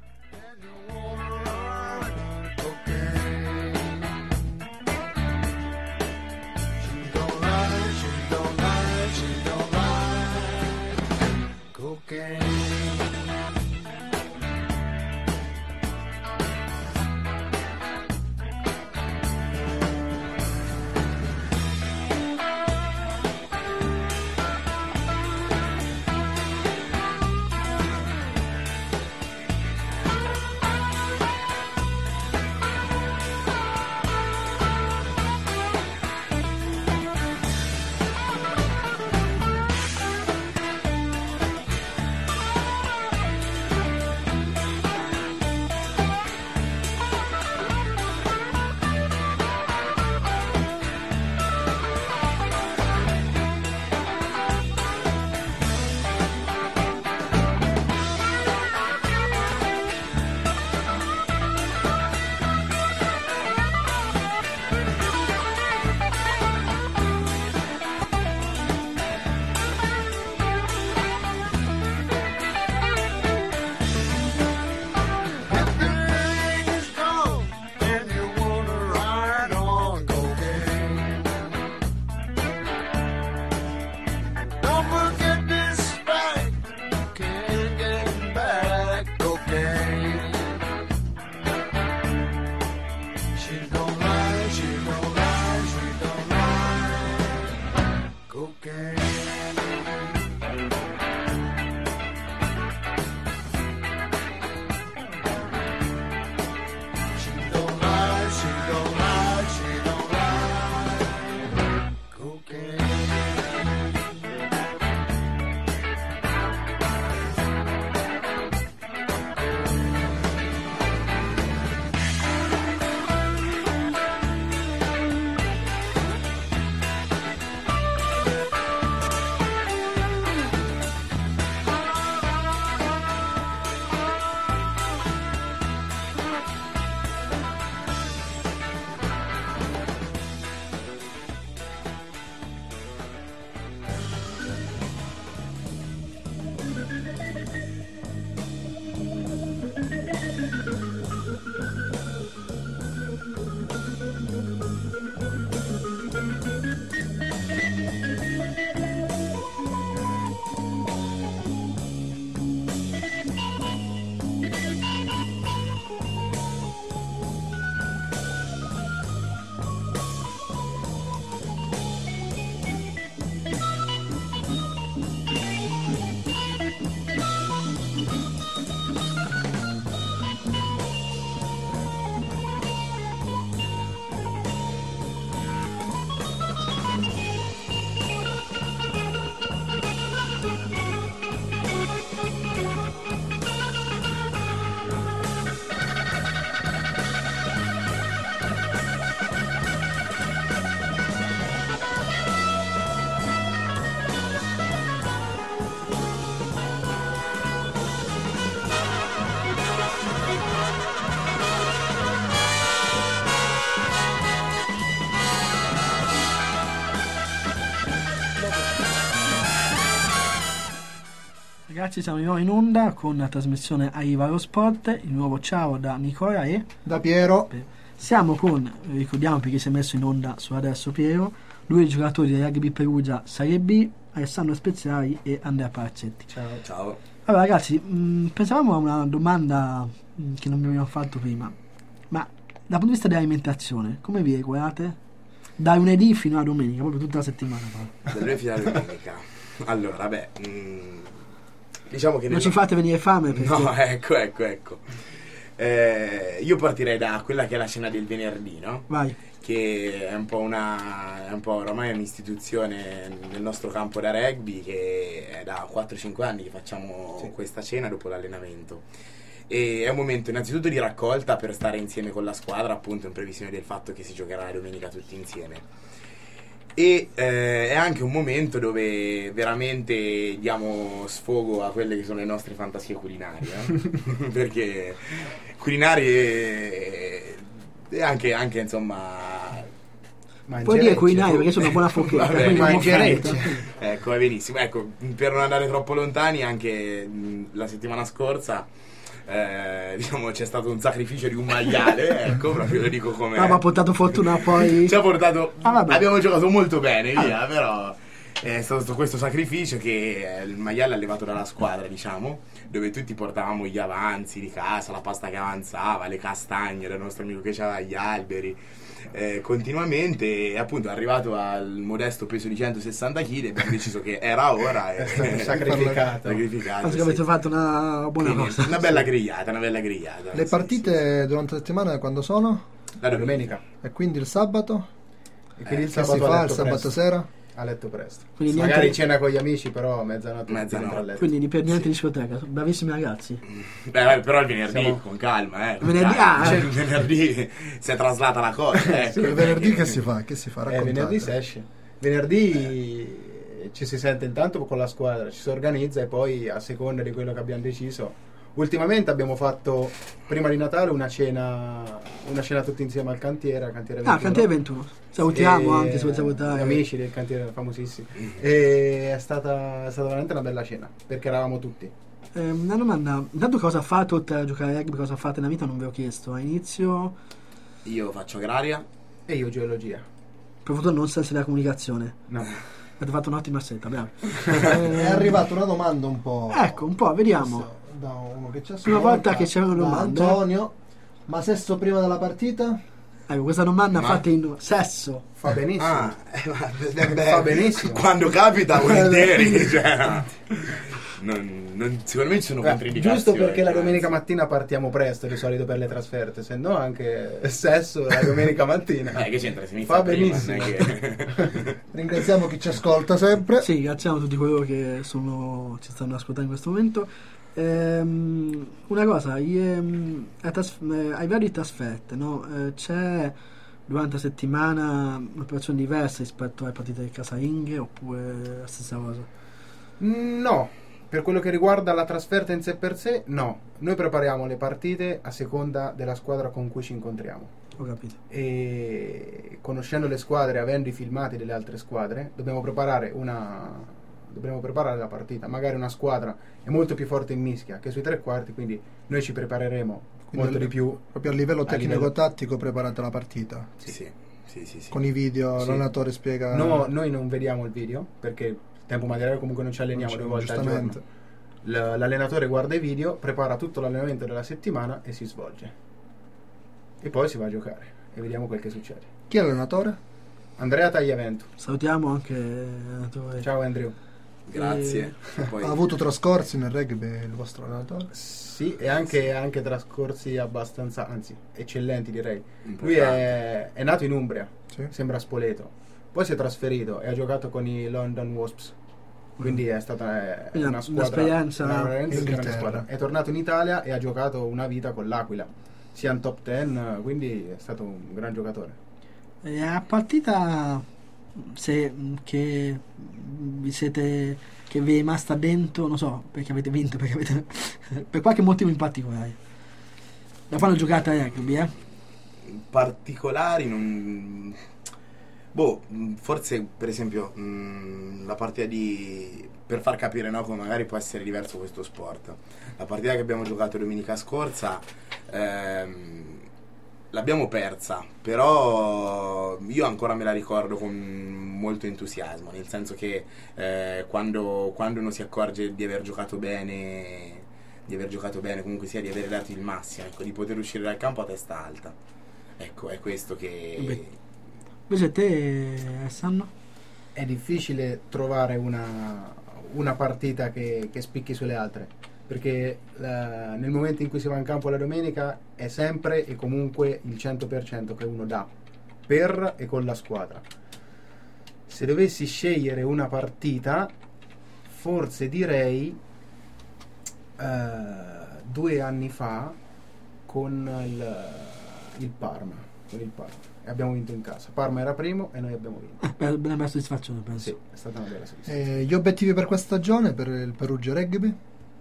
Speaker 2: Ragazzi, siamo di nuovo in onda con la trasmissione Arriva lo Sport. Il nuovo ciao da Nicola e
Speaker 1: Da Piero.
Speaker 2: Siamo con, ricordiamo perché si è messo in onda su adesso Piero, lui è il giocatore di Rugby Perugia Serie B, Alessandro Speziali e Andrea Paracetti.
Speaker 4: Ciao.
Speaker 3: Ciao.
Speaker 2: Allora ragazzi, mh, pensavamo a una domanda mh, che non mi abbiamo fatto prima, ma dal punto di vista dell'alimentazione, come vi regolate? Da lunedì fino a domenica, proprio tutta la settimana.
Speaker 3: Da lunedì fino a domenica. Allora, beh, mh, diciamo che...
Speaker 2: Non ci fate venire fame perché...
Speaker 3: No, ecco, ecco, ecco. Eh, io partirei da quella che è la cena del venerdì, no?
Speaker 2: Vai.
Speaker 3: Che è un po' una... è un po' ormai un'istituzione nel nostro campo da rugby, che è da quattro cinque anni che facciamo
Speaker 4: Sì.
Speaker 3: questa cena dopo l'allenamento. E è un momento innanzitutto di raccolta per stare insieme con la squadra, appunto in previsione del fatto che si giocherà la domenica tutti insieme. E eh, è anche un momento dove veramente diamo sfogo a quelle che sono le nostre fantasie culinarie, eh? Perché culinarie e anche, anche insomma...
Speaker 2: Puoi dire culinario perché sono una buona focchetta.
Speaker 3: Vabbè,
Speaker 2: quindi non
Speaker 4: mangerecci.
Speaker 2: offendo.
Speaker 3: Ecco, va benissimo. Ecco, per non andare troppo lontani, anche mh, la settimana scorsa eh, diciamo c'è stato un sacrificio di un maiale, ecco, proprio lo dico come...
Speaker 2: Ah, ma ha portato fortuna poi...
Speaker 3: ci ha portato...
Speaker 2: Ah, vabbè.
Speaker 3: abbiamo giocato molto bene, via,
Speaker 2: Ah.
Speaker 3: però è stato questo sacrificio che eh, il maiale allevato dalla squadra, diciamo, dove tutti portavamo gli avanzi di casa, la pasta che avanzava, le castagne del nostro amico che aveva gli alberi, eh, continuamente, e appunto è arrivato al modesto peso di centosessanta chili e abbiamo deciso che era ora e
Speaker 4: È stato sacrificato.
Speaker 3: sacrificato,
Speaker 2: Anzi,
Speaker 3: sì.
Speaker 2: avete fatto una buona
Speaker 3: Quindi,
Speaker 2: cosa.
Speaker 3: una bella grigliata, una bella grigliata.
Speaker 1: Le
Speaker 3: sì,
Speaker 1: partite durante la settimana quando sono?
Speaker 3: sì. La
Speaker 4: La
Speaker 3: domenica.
Speaker 4: domenica.
Speaker 1: E quindi il sabato?
Speaker 4: E quindi
Speaker 3: Eh,
Speaker 4: il
Speaker 1: Che
Speaker 4: sabato
Speaker 1: si
Speaker 4: a
Speaker 1: fa il
Speaker 4: letto
Speaker 1: sabato
Speaker 4: presto.
Speaker 1: sera?
Speaker 4: A letto presto.
Speaker 2: Quindi
Speaker 4: Magari
Speaker 2: niente-
Speaker 4: cena con gli amici, però a mezzanotte
Speaker 3: Mezzanotte.
Speaker 4: dentro a letto.
Speaker 2: Quindi di per niente
Speaker 3: Sì.
Speaker 2: discoteca, bravissimi ragazzi.
Speaker 3: Beh, però il venerdì,
Speaker 4: Siamo-
Speaker 3: con calma, eh. con
Speaker 2: Venerdì-
Speaker 3: calma.
Speaker 2: ah,
Speaker 3: Cioè,
Speaker 2: eh.
Speaker 3: il venerdì si è traslata la cosa, ecco.
Speaker 1: Sì, il venerdì che si fa? Che si fa?
Speaker 4: Eh,
Speaker 1: Raccontate.
Speaker 4: venerdì si esce. Venerdì ci si sente intanto con la squadra, ci si organizza e poi a seconda di quello che abbiamo deciso. Ultimamente abbiamo fatto prima di Natale una cena, una cena tutti insieme al cantiere, al cantiere
Speaker 2: Ah,
Speaker 4: ventuno.
Speaker 2: Cantiere ventuno. Salutiamo
Speaker 4: E-
Speaker 2: anche se volete
Speaker 4: gli
Speaker 2: salutare.
Speaker 4: amici del cantiere famosissimi. E è stata, è stata veramente una bella cena perché eravamo tutti.
Speaker 2: Eh, una domanda, intanto cosa fate oltre a giocare a rugby, cosa fate nella vita non ve l'ho chiesto. A inizio,
Speaker 3: Io faccio agraria.
Speaker 4: E io geologia.
Speaker 2: per fortuna non senso della comunicazione.
Speaker 4: No.
Speaker 2: Avete fatto un'ottima scelta, bravi.
Speaker 1: È arrivata una domanda un po'...
Speaker 2: Ecco, un po', vediamo.
Speaker 1: Da uno che ci ascolta.
Speaker 2: Prima volta che c'è una
Speaker 1: da
Speaker 2: domanda.
Speaker 1: Antonio. Ma sesso prima della partita?
Speaker 2: Ecco, questa domanda
Speaker 3: Ma-
Speaker 2: fatta in sesso.
Speaker 4: Fa benissimo.
Speaker 3: Ah, eh, ma- beh, beh,
Speaker 4: Fa benissimo.
Speaker 3: Quando capita, volentieri. Cioè, non, non, secondo me ci sono
Speaker 4: Eh,
Speaker 3: controindicazioni.
Speaker 4: giusto perché la
Speaker 3: anzi.
Speaker 4: domenica mattina partiamo presto di solito per le trasferte, se no anche sesso la domenica mattina.
Speaker 3: Eh, che c'entra? Si inizia
Speaker 4: Fa
Speaker 3: prima,
Speaker 4: benissimo.
Speaker 3: non è che...
Speaker 1: Ringraziamo chi ci ascolta sempre.
Speaker 2: Sì, ringraziamo tutti coloro che sono, ci stanno ascoltando in questo momento. Ehm, una cosa, i, ehm, a tras- eh, ai vari trasferte, no? Eh, c'è durante la settimana un'operazione diversa rispetto alle partite del casalinghe oppure la stessa cosa?
Speaker 4: No, per quello che riguarda la trasferta in sé per sé, no. Noi prepariamo le partite a seconda della squadra con cui ci incontriamo.
Speaker 2: Ho capito.
Speaker 4: E conoscendo le squadre, avendo i filmati delle altre squadre, dobbiamo preparare una dobbiamo preparare la partita. Magari una squadra è molto più forte in mischia che sui tre quarti, quindi noi ci prepareremo
Speaker 1: Quindi
Speaker 4: molto
Speaker 1: al-
Speaker 4: di più.
Speaker 1: Proprio a livello
Speaker 4: A
Speaker 1: tecnico-tattico preparate la partita.
Speaker 3: Sì, sì, sì, sì, sì.
Speaker 1: Con i video,
Speaker 4: Sì.
Speaker 1: l'allenatore spiega...
Speaker 4: No, noi non vediamo il video perché il tempo materiale comunque non ci alleniamo
Speaker 1: Non
Speaker 4: due
Speaker 1: c'è-
Speaker 4: volte al giorno.
Speaker 1: giustamente.
Speaker 4: L- L'allenatore guarda i video, prepara tutto l'allenamento della settimana e si svolge. E poi si va a giocare e vediamo quel che succede.
Speaker 1: Chi è l'allenatore?
Speaker 4: Andrea Tagliavento.
Speaker 2: Salutiamo anche l'allenatore.
Speaker 4: Ciao Andrew.
Speaker 3: Grazie. Poi,
Speaker 1: Ha avuto trascorsi nel rugby il vostro allenatore?
Speaker 4: Sì, e anche, anche trascorsi abbastanza, anzi, eccellenti direi. Lui
Speaker 3: importante.
Speaker 4: è, è nato in Umbria,
Speaker 1: Sì.
Speaker 4: sembra Spoleto. Poi si è trasferito e ha giocato con i London Wasps. Quindi è stata eh,
Speaker 2: Quindi
Speaker 4: una
Speaker 2: una-
Speaker 4: squadra,
Speaker 2: un'esperienza
Speaker 4: una veramente
Speaker 1: in
Speaker 4: grande
Speaker 1: Inghilterra.
Speaker 4: squadra. È tornato in Italia e ha giocato una vita con l'Aquila, sia in top dieci, quindi è stato un gran giocatore.
Speaker 2: E a partita se che vi siete che vi è rimasta dentro, non so, perché avete vinto, perché avete per qualche motivo in particolare. Da quando giocate a rugby, eh?
Speaker 3: particolari non... Boh, mh, forse per esempio mh, la partita di per far capire, no, come magari può essere diverso questo sport. La partita che abbiamo giocato domenica scorsa ehm, l'abbiamo persa, però io ancora me la ricordo con molto entusiasmo, nel senso che eh, quando, quando uno si accorge di aver giocato bene, di aver giocato bene, comunque sia di aver dato il massimo, ecco, di poter uscire dal campo a testa alta, ecco, è questo che...
Speaker 2: Beh, invece te, Sanno?
Speaker 4: È difficile trovare una, una partita che, che spicchi sulle altre, perché la, nel momento in cui si va in campo la domenica è sempre e comunque il cento per cento che uno dà per e con la squadra. Se dovessi scegliere una partita, forse direi eh, due anni fa con il, il Parma, con il Parma. E abbiamo vinto in casa. Parma era primo e noi abbiamo vinto.
Speaker 2: Eh, per, una bella soddisfazione, penso.
Speaker 4: Sì, è stata una bella soddisfazione.
Speaker 1: Eh, gli obiettivi per questa stagione, per il Perugia Rugby?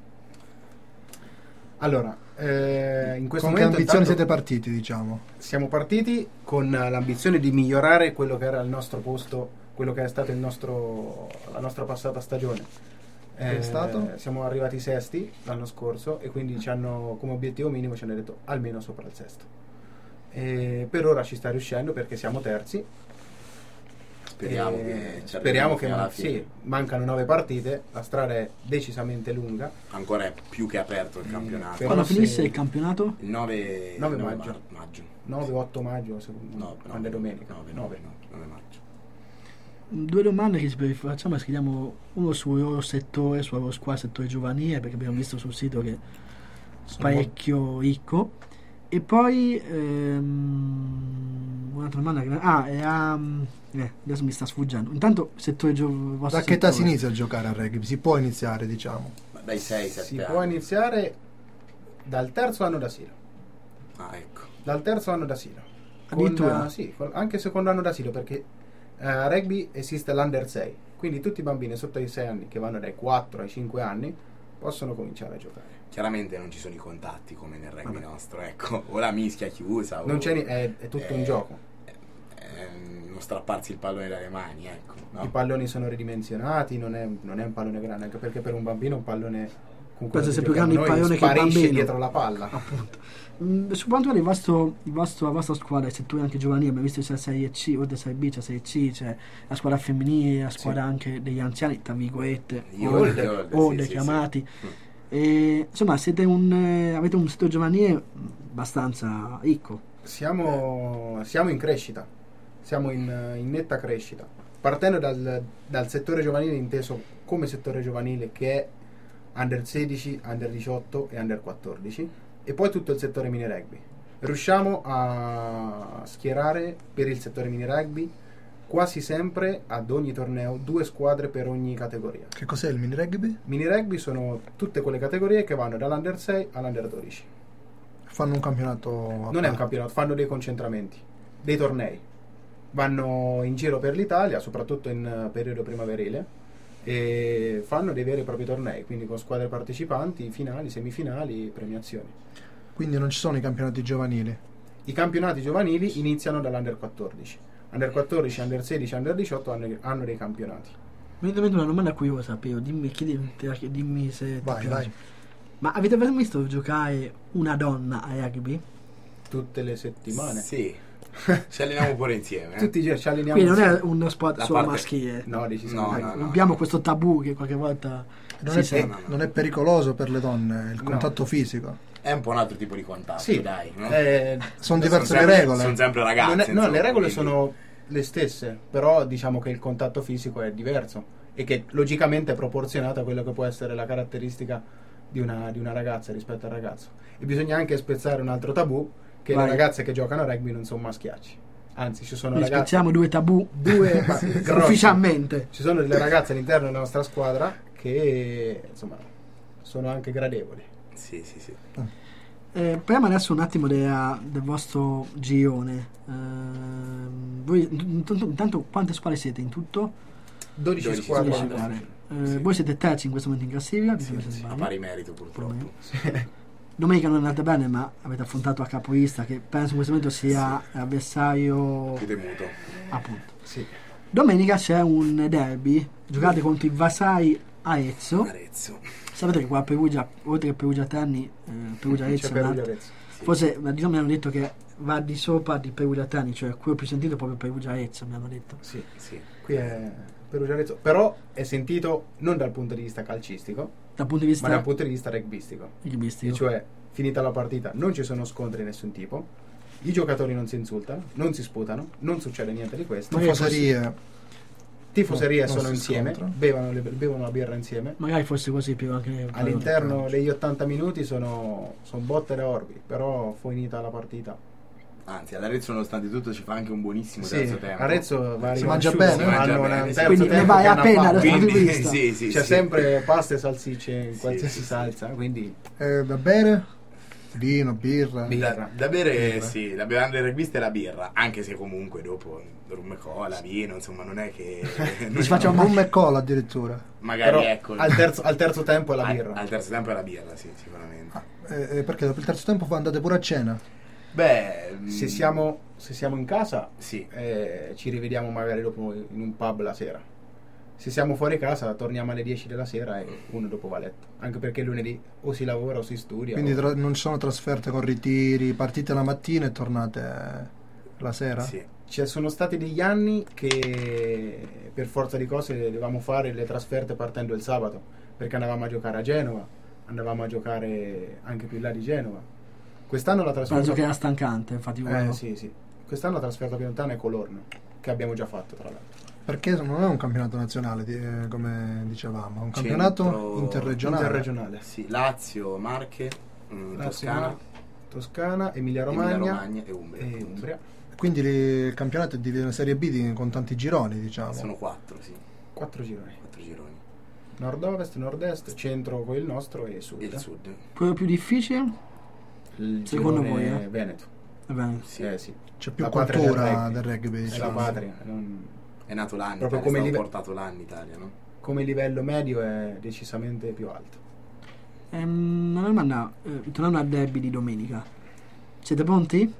Speaker 4: Allora, eh, in questo
Speaker 1: Con che
Speaker 4: momento
Speaker 1: ambizioni
Speaker 4: intanto
Speaker 1: siete partiti, diciamo?
Speaker 4: siamo partiti con l'ambizione di migliorare quello che era il nostro posto, quello che è stato il nostro, la nostra passata stagione.
Speaker 1: Che è stato?
Speaker 4: Siamo arrivati sesti l'anno scorso e quindi ci hanno, come obiettivo minimo ci hanno detto almeno sopra il sesto. E per ora ci sta riuscendo perché siamo terzi.
Speaker 3: Speriamo
Speaker 4: E
Speaker 3: che ci
Speaker 4: speriamo
Speaker 3: arriviamo
Speaker 4: che
Speaker 3: fino alla
Speaker 4: man-
Speaker 3: fine.
Speaker 4: sì, mancano nove partite, la strada è decisamente lunga.
Speaker 3: Ancora è più che aperto il
Speaker 4: Mm,
Speaker 3: campionato.
Speaker 4: però
Speaker 2: Quando
Speaker 4: se-
Speaker 2: finisce il campionato?
Speaker 3: Il nove,
Speaker 4: nove
Speaker 3: nove
Speaker 4: maggio.
Speaker 3: mar- maggio.
Speaker 4: nove otto maggio, secondo
Speaker 3: No,
Speaker 4: quando è domenica.
Speaker 3: nove,
Speaker 4: nove.
Speaker 3: nove maggio.
Speaker 2: Due domande che ci facciamo, scriviamo uno sul loro settore, sulla loro squadra, settore giovanile, perché abbiamo visto sul sito che è
Speaker 1: Sono
Speaker 2: parecchio ricco. E poi ehm, un'altra domanda che ah era, eh, adesso mi sta sfuggendo. Intanto settore gio- vostro
Speaker 1: Da che età si
Speaker 2: settore.
Speaker 1: inizia a giocare a rugby? Si può iniziare, diciamo.
Speaker 3: Ma dai sei
Speaker 4: Si
Speaker 3: sette
Speaker 4: può
Speaker 3: anni.
Speaker 4: iniziare dal terzo anno d'asilo.
Speaker 3: Ah, ecco.
Speaker 4: Dal terzo anno d'asilo. Con,
Speaker 2: Addirittura?
Speaker 4: eh, sì, con- anche secondo anno d'asilo, perché eh, a rugby esiste l'under sei, quindi tutti i bambini sotto i sei anni che vanno dai quattro ai cinque anni possono cominciare a giocare.
Speaker 3: Chiaramente non ci sono i contatti come nel rugby
Speaker 4: Vabbè.
Speaker 3: nostro, ecco. O la mischia chiusa.
Speaker 4: Non
Speaker 3: o
Speaker 4: c'è ni- è, è tutto
Speaker 3: eh,
Speaker 4: un gioco.
Speaker 3: È, è non strapparsi il pallone dalle mani, ecco. no?
Speaker 4: I palloni sono ridimensionati, non è, non è un pallone grande, anche perché per un bambino un pallone con quello
Speaker 2: Penso
Speaker 4: che
Speaker 2: sia più
Speaker 4: giochiamo
Speaker 2: grande il
Speaker 4: noi
Speaker 2: pallone che il
Speaker 4: sparisce
Speaker 2: bambino.
Speaker 4: dietro la palla.
Speaker 2: Appunto. Mm, su quanto riguarda il vostro, il vostro, la vostra squadra, il settore anche giovanile, abbiamo visto c'è la Serie C, oltre a Serie B c'è la Serie C, c'è la squadra femminile, la squadra
Speaker 4: Sì.
Speaker 2: anche degli anziani, tra virgolette,
Speaker 3: Gli
Speaker 2: older,
Speaker 3: older, older,
Speaker 2: older
Speaker 3: sì, sì,
Speaker 2: chiamati.
Speaker 3: sì. Mm.
Speaker 2: E, insomma, siete un, eh, avete un settore giovanile abbastanza ricco.
Speaker 4: Siamo, siamo in crescita, siamo in, in netta crescita. Partendo dal, dal settore giovanile inteso come settore giovanile che è under sedici, under diciotto e under quattordici e poi tutto il settore mini rugby. Riusciamo a schierare per il settore mini rugby quasi sempre ad ogni torneo due squadre per ogni categoria.
Speaker 1: Che cos'è il mini rugby?
Speaker 4: Mini rugby sono tutte quelle categorie che vanno dall'under sei all'under dodici.
Speaker 1: Fanno un campionato a
Speaker 4: Non è un
Speaker 1: parte.
Speaker 4: campionato, fanno dei concentramenti, dei tornei. Vanno in giro per l'Italia, soprattutto in eh, periodo primaverile, e fanno dei veri e propri tornei, quindi con squadre partecipanti, finali, semifinali, premiazioni.
Speaker 1: Quindi non ci sono i campionati giovanili.
Speaker 4: I campionati giovanili iniziano dall'under quattordici. Under quattordici, under sedici, under diciotto hanno, hanno dei campionati.
Speaker 2: Mi viene in mente una domanda curiosa, Pio, dimmi, chiedi- te la chiedi- dimmi se ti
Speaker 1: Vai,
Speaker 2: piace.
Speaker 1: vai.
Speaker 2: Ma avete mai visto giocare una donna a rugby?
Speaker 4: Tutte le settimane.
Speaker 3: Sì. Ci alleniamo pure insieme. eh.
Speaker 4: Tutti i giorni ci alleniamo.
Speaker 2: Quindi non è
Speaker 4: insieme.
Speaker 2: uno sport
Speaker 3: Da
Speaker 2: solo
Speaker 3: parte-
Speaker 2: maschile.
Speaker 4: No, decisamente.
Speaker 3: No,
Speaker 2: Ecco,
Speaker 3: no, no.
Speaker 2: abbiamo questo tabù che qualche volta
Speaker 1: Non,
Speaker 2: si
Speaker 1: è,
Speaker 2: sente.
Speaker 3: no, no.
Speaker 1: non è pericoloso per le donne il
Speaker 4: No.
Speaker 1: contatto fisico.
Speaker 3: È un po' un altro tipo di contatto,
Speaker 4: Sì,
Speaker 3: dai. No?
Speaker 4: eh,
Speaker 1: Sono
Speaker 3: Sono
Speaker 1: diverse le
Speaker 3: sempre-
Speaker 1: regole.
Speaker 3: Sono sempre ragazzi.
Speaker 4: Non è- no,
Speaker 3: insomma,
Speaker 4: le regole
Speaker 3: quindi-
Speaker 4: sono le stesse, però diciamo che il contatto fisico è diverso e che logicamente è proporzionato a quello che può essere la caratteristica di una, di una ragazza rispetto al ragazzo. E bisogna anche spezzare un altro tabù, che
Speaker 2: Vai.
Speaker 4: le ragazze che giocano a rugby non sono maschiacci. Anzi, ci sono
Speaker 2: Quindi
Speaker 4: ragazze,
Speaker 2: spezziamo due tabù
Speaker 4: due ma- grossi.
Speaker 2: ufficialmente.
Speaker 4: Ci sono delle ragazze all'interno della nostra squadra che insomma sono anche gradevoli.
Speaker 3: Sì, sì, sì.
Speaker 2: Eh, parliamo adesso un attimo della- del vostro girone. Ehm, voi intanto, intanto quante squadre siete in tutto?
Speaker 4: dodici,
Speaker 3: dodici
Speaker 4: squadre.
Speaker 2: dodici
Speaker 3: squadre.
Speaker 2: squadre. Eh,
Speaker 3: Sì.
Speaker 2: Voi siete terzi in questo momento in classifica, mi
Speaker 3: Sì,
Speaker 2: sembra se
Speaker 3: sì,
Speaker 2: non
Speaker 3: a
Speaker 2: sbaglio.
Speaker 3: pari merito purtroppo.
Speaker 2: Domenica non è andata bene, ma avete affrontato a capolista, che penso in questo momento sia avversario
Speaker 3: Più temuto.
Speaker 2: appunto.
Speaker 4: Sì.
Speaker 2: Domenica c'è un derby, giocate contro i Vasai Arezzo.
Speaker 3: Arezzo.
Speaker 2: Sapete che qua a Perugia, oltre che Perugia Terni, eh, Perugia Arezzo,
Speaker 4: C'è
Speaker 2: è un
Speaker 4: Perugia
Speaker 2: altro-
Speaker 4: Arezzo.
Speaker 3: Sì.
Speaker 2: forse diciamo, mi hanno detto che va di sopra di Perugia Terni, cioè quello più sentito è proprio Perugia Arezzo, mi hanno detto.
Speaker 4: Sì,
Speaker 3: Sì.
Speaker 4: qui è Perugia Arezzo, però è sentito non dal punto di vista calcistico,
Speaker 2: Dal punto di vista
Speaker 4: ma dal punto di vista rugbistico.
Speaker 2: rugbistico.
Speaker 4: E cioè, finita la partita, non ci sono scontri di nessun tipo, i giocatori non si insultano, non si sputano, non succede niente di questo.
Speaker 2: Magari
Speaker 1: Tifoserie.
Speaker 4: Tifoserie
Speaker 1: non
Speaker 4: sono
Speaker 1: si
Speaker 4: insieme,
Speaker 1: scontrano.
Speaker 4: bevono, le- bevono la birra insieme.
Speaker 2: Magari fosse così più anche
Speaker 4: All'interno degli ottanta minuti sono, sono botte da orbi, però finita la partita.
Speaker 3: Anzi, ad Arezzo nonostante tutto ci fa anche un buonissimo
Speaker 4: Sì,
Speaker 3: terzo tempo.
Speaker 4: Arezzo va
Speaker 1: Si mangia
Speaker 4: riconosciuto,
Speaker 1: bene?
Speaker 3: Si mangia
Speaker 4: hanno
Speaker 3: bene,
Speaker 4: un
Speaker 3: sì.
Speaker 4: terzo
Speaker 2: Quindi ne
Speaker 4: tempo
Speaker 2: vale
Speaker 4: che
Speaker 2: la
Speaker 4: hanno
Speaker 2: pena
Speaker 4: fatto.
Speaker 2: del punto di
Speaker 3: Quindi,
Speaker 2: vista.
Speaker 3: sì, sì,
Speaker 4: C'è
Speaker 3: sì.
Speaker 4: sempre pasta e salsicce in
Speaker 3: Sì,
Speaker 4: qualsiasi
Speaker 3: sì, sì.
Speaker 4: salsa, quindi
Speaker 1: Eh, da bere? Vino, birra.
Speaker 4: Birra.
Speaker 3: Da, da bere,
Speaker 1: Birra.
Speaker 3: sì, la bevanda del rugbyista è la birra, anche se comunque dopo rum e cola, vino, insomma, non è che
Speaker 2: Si faccia
Speaker 1: Rum e cola addirittura.
Speaker 3: magari
Speaker 4: però
Speaker 3: ecco
Speaker 4: al, terzo, al terzo tempo è la
Speaker 3: al-
Speaker 4: birra.
Speaker 3: Al, terzo tempo è la birra, sì, sicuramente.
Speaker 1: Eh, eh, perché dopo il terzo tempo andate pure a cena?
Speaker 3: Beh,
Speaker 4: Se
Speaker 3: mm,
Speaker 4: siamo, se siamo in casa
Speaker 3: sì,
Speaker 4: eh, ci rivediamo magari dopo in un pub la sera. Se siamo fuori casa torniamo alle dieci della sera e uno dopo va a letto. Anche perché lunedì o si lavora o si studia.
Speaker 1: Quindi
Speaker 4: o-
Speaker 1: tra- non sono trasferte con ritiri, partite la mattina e tornate la sera?
Speaker 3: sì.
Speaker 4: Ci sono stati degli anni che per forza di cose dovevamo fare le trasferte partendo il sabato, perché andavamo a giocare a Genova, andavamo a giocare anche più in là di Genova. Quest'anno la trasferta
Speaker 2: penso che era stancante, infatti
Speaker 4: eh,
Speaker 2: quello.
Speaker 4: sì, sì. Quest'anno la trasferta più lontana è Colorno, che abbiamo già fatto tra l'altro.
Speaker 1: Perché non è un campionato nazionale, di- eh, come dicevamo, è un campionato
Speaker 3: Centro-
Speaker 1: interregionale.
Speaker 4: Interregionale.
Speaker 3: Sì, Lazio, Marche, mm,
Speaker 4: Lazio,
Speaker 3: Toscana,
Speaker 4: Mar- Toscana, Emilia Romagna,
Speaker 3: Emilia-Romagna e Umbria.
Speaker 4: e
Speaker 3: appunto.
Speaker 4: Umbria.
Speaker 1: Quindi li- il campionato è di una Serie B di- con tanti gironi, diciamo.
Speaker 3: Sono quattro, sì,
Speaker 4: Quattro gironi.
Speaker 3: quattro gironi.
Speaker 4: Nord-ovest, nord-est, centro con il nostro e sud.
Speaker 3: E il sud.
Speaker 2: Quello più difficile?
Speaker 4: Il
Speaker 2: Secondo
Speaker 4: girone
Speaker 2: voi, eh?
Speaker 4: Veneto.
Speaker 2: Va bene.
Speaker 3: Sì.
Speaker 4: Eh, sì.
Speaker 1: C'è più
Speaker 4: La patria
Speaker 1: cultura
Speaker 4: del
Speaker 1: del
Speaker 4: rugby.
Speaker 1: rugby,
Speaker 4: È la
Speaker 1: diciamo.
Speaker 4: patria. non-
Speaker 3: È nato l'anno,
Speaker 4: Proprio
Speaker 3: Italia,
Speaker 4: come
Speaker 3: è stato
Speaker 4: live-
Speaker 3: portato l'anno Italia, no?
Speaker 4: Come livello medio è decisamente più alto.
Speaker 2: Ehm, una domanda, eh, tornando al derby di domenica. Siete pronti?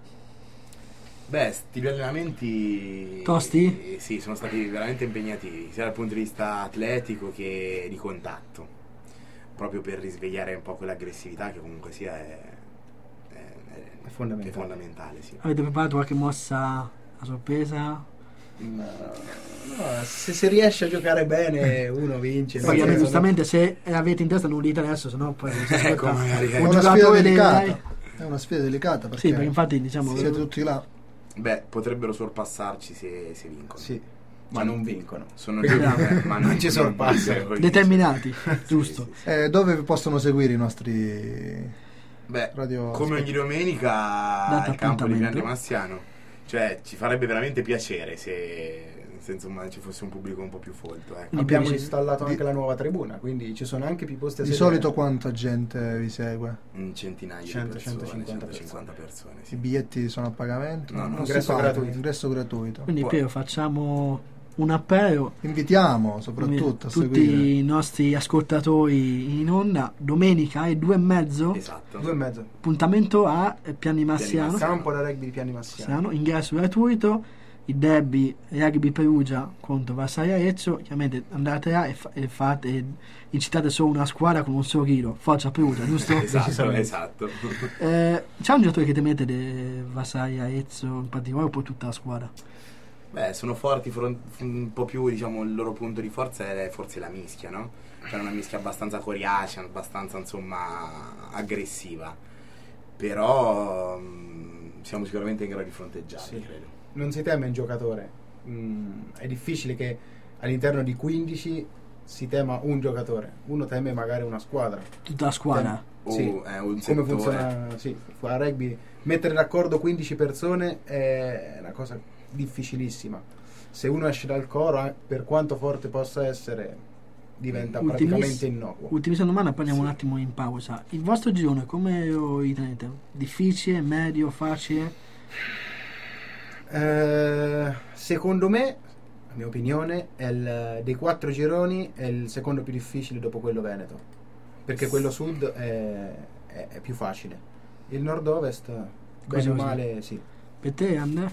Speaker 3: Beh, sti due allenamenti
Speaker 2: Tosti?
Speaker 3: eh, sì, sono stati veramente impegnativi, sia dal punto di vista atletico che di contatto, proprio per risvegliare un po' quell'aggressività che comunque sia è, è- è-
Speaker 4: È fondamentale.
Speaker 3: è fondamentale, sì.
Speaker 2: Avete preparato qualche mossa a sorpresa?
Speaker 4: No, no, se si riesce a giocare bene uno vince.
Speaker 2: Poi
Speaker 4: nel
Speaker 2: a me,
Speaker 4: senso,
Speaker 2: giustamente se avete in testa non lo dite adesso, sennò poi non si
Speaker 3: Ecco,
Speaker 2: ascolta.
Speaker 3: magari,
Speaker 1: È
Speaker 2: Un
Speaker 1: una sfida
Speaker 2: giocatore dei-
Speaker 1: delicata. È una sfida delicata perché,
Speaker 2: Sì, perché infatti diciamo
Speaker 1: siete tutti là.
Speaker 3: Beh, potrebbero sorpassarci se, se vincono.
Speaker 4: Sì, ma non vincono.
Speaker 3: Sono
Speaker 4: Quindi
Speaker 3: già, ma
Speaker 4: non ci sorpassano.
Speaker 3: vincono.
Speaker 2: determinati,
Speaker 3: Sì,
Speaker 2: giusto.
Speaker 3: sì, sì.
Speaker 1: Eh, dove possono seguire i nostri
Speaker 3: Beh,
Speaker 1: radio?
Speaker 3: come ogni domenica
Speaker 2: Date
Speaker 3: al campo di
Speaker 2: appuntamento.
Speaker 3: Grande Massiano, cioè ci farebbe veramente piacere se, se insomma ci fosse un pubblico un po' più folto, ecco.
Speaker 2: Mi
Speaker 4: Abbiamo
Speaker 2: piace-
Speaker 4: installato
Speaker 1: di-
Speaker 4: anche la nuova tribuna, quindi ci sono anche più posti a
Speaker 1: Di
Speaker 4: sedere.
Speaker 1: solito quanta gente vi segue?
Speaker 3: Un centinaio
Speaker 4: cento,
Speaker 3: di persone,
Speaker 4: centocinquanta
Speaker 3: centocinquanta persone,
Speaker 1: I
Speaker 3: sì.
Speaker 1: biglietti sono a pagamento?
Speaker 3: No, no,
Speaker 1: Non
Speaker 4: ingresso
Speaker 1: si paga,
Speaker 4: gratuito.
Speaker 1: ingresso gratuito.
Speaker 2: Quindi
Speaker 3: Poi-
Speaker 2: Piero, facciamo un appello
Speaker 1: Invitiamo soprattutto a
Speaker 2: tutti
Speaker 1: seguire.
Speaker 2: i nostri ascoltatori in onda domenica alle due e mezzo,
Speaker 3: Esatto.
Speaker 4: Due e mezzo.
Speaker 2: appuntamento a Piani Massiano,
Speaker 3: Massiano.
Speaker 4: Campo da rugby di Piani Massiano.
Speaker 2: Massiano, ingresso gratuito, il derby Rugby Perugia contro Vassaia Arezzo, chiaramente andate là e, fa- e fate e incitate solo una squadra con un sorriso, forza Perugia, giusto?
Speaker 3: Esatto,
Speaker 4: Decisamente.
Speaker 3: esatto.
Speaker 2: Eh, c'è un giocatore che temete di Vassaia Arezzo in particolare o poi tutta la squadra?
Speaker 3: Beh, sono forti, fron- un po' più, diciamo, il loro punto di forza è forse la mischia, no? Cioè una mischia abbastanza coriacea, abbastanza, insomma, aggressiva. Però mm, siamo sicuramente in grado di fronteggiarli,
Speaker 4: Sì.
Speaker 3: credo.
Speaker 4: Non si teme un giocatore. Mm, è difficile che all'interno di quindici si tema un giocatore. Uno teme magari una squadra.
Speaker 2: Tutta la squadra.
Speaker 3: O
Speaker 4: Sì.
Speaker 3: è un
Speaker 4: Come
Speaker 3: settore.
Speaker 4: funziona? Sì, a rugby mettere d'accordo quindici persone è una cosa difficilissima. Se uno esce dal coro, eh, per quanto forte possa essere, diventa
Speaker 2: Ultimis-
Speaker 4: praticamente innocuo.
Speaker 2: Ultimissima domanda, parliamo
Speaker 3: Sì.
Speaker 2: un attimo in pausa. Il vostro girone come lo ritenete? Difficile, medio, facile?
Speaker 4: Eh, secondo me, la mia opinione, è il, dei quattro gironi è il secondo più difficile dopo quello veneto, perché quello sud è, è- è più facile. Il nord-ovest, bene
Speaker 2: Così,
Speaker 4: o
Speaker 2: così.
Speaker 4: male, sì.
Speaker 2: Per te, Ander?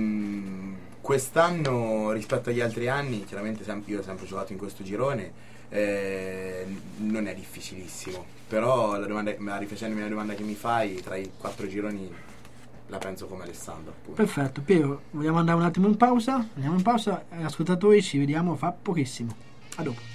Speaker 3: Mm, quest'anno rispetto agli altri anni, chiaramente sem- io ho sempre giocato in questo girone, eh, non è difficilissimo. Però la domanda, rifacendomi la domanda che mi fai, tra i quattro gironi la penso come Alessandro, appunto.
Speaker 2: Perfetto, Piero, vogliamo andare un attimo in pausa? Andiamo in pausa, eh, ascoltatori, ci vediamo fra pochissimo. A dopo.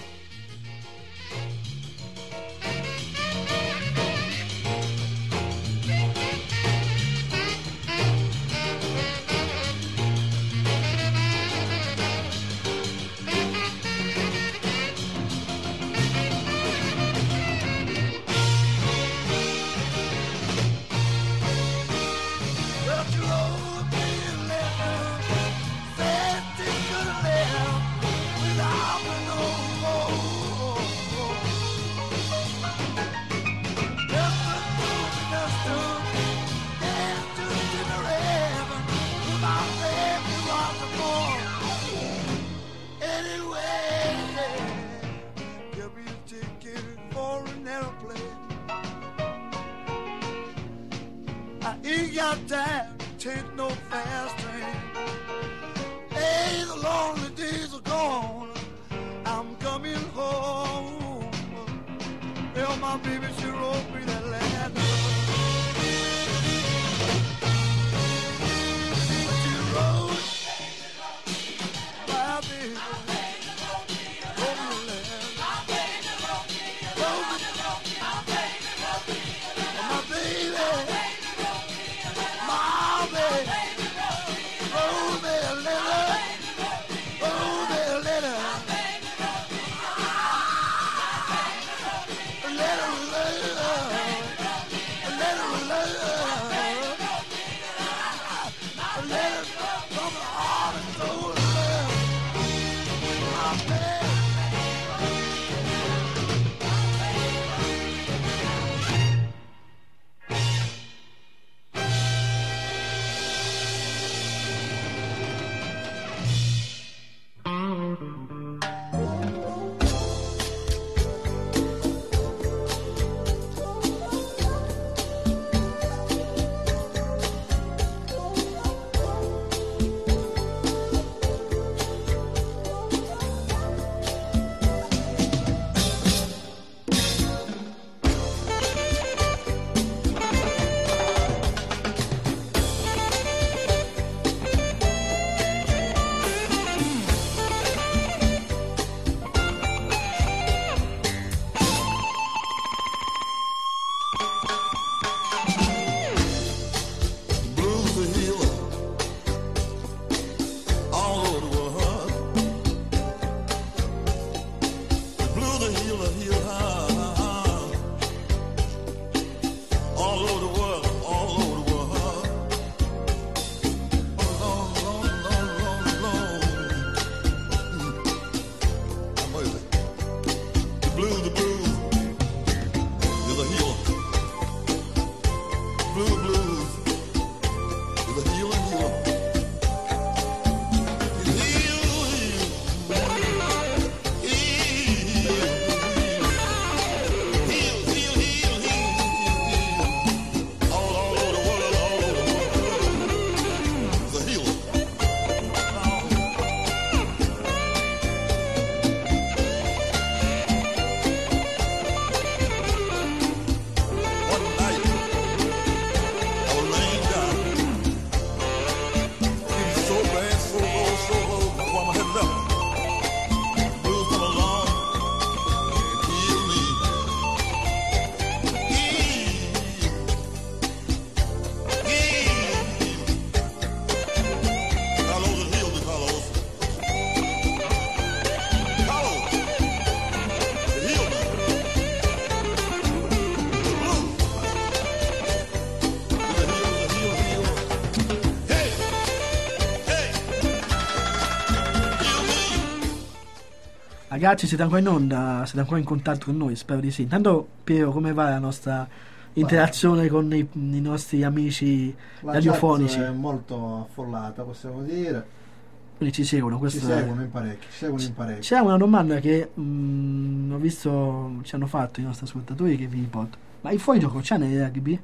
Speaker 2: Ragazzi, siete ancora in onda? Siete ancora in contatto con noi? Spero di sì. Intanto, Piero, come va la nostra interazione con i, i nostri amici
Speaker 1: la
Speaker 2: radiofonici?
Speaker 1: È molto affollata, possiamo dire.
Speaker 2: Quindi ci seguono. Questo
Speaker 1: ci seguono in parecchi. Ci seguono in parecchi.
Speaker 2: C'è una domanda che mh, ho visto ci hanno fatto i nostri ascoltatori che vi porto. Ma il fuorigioco c'è nel rugby?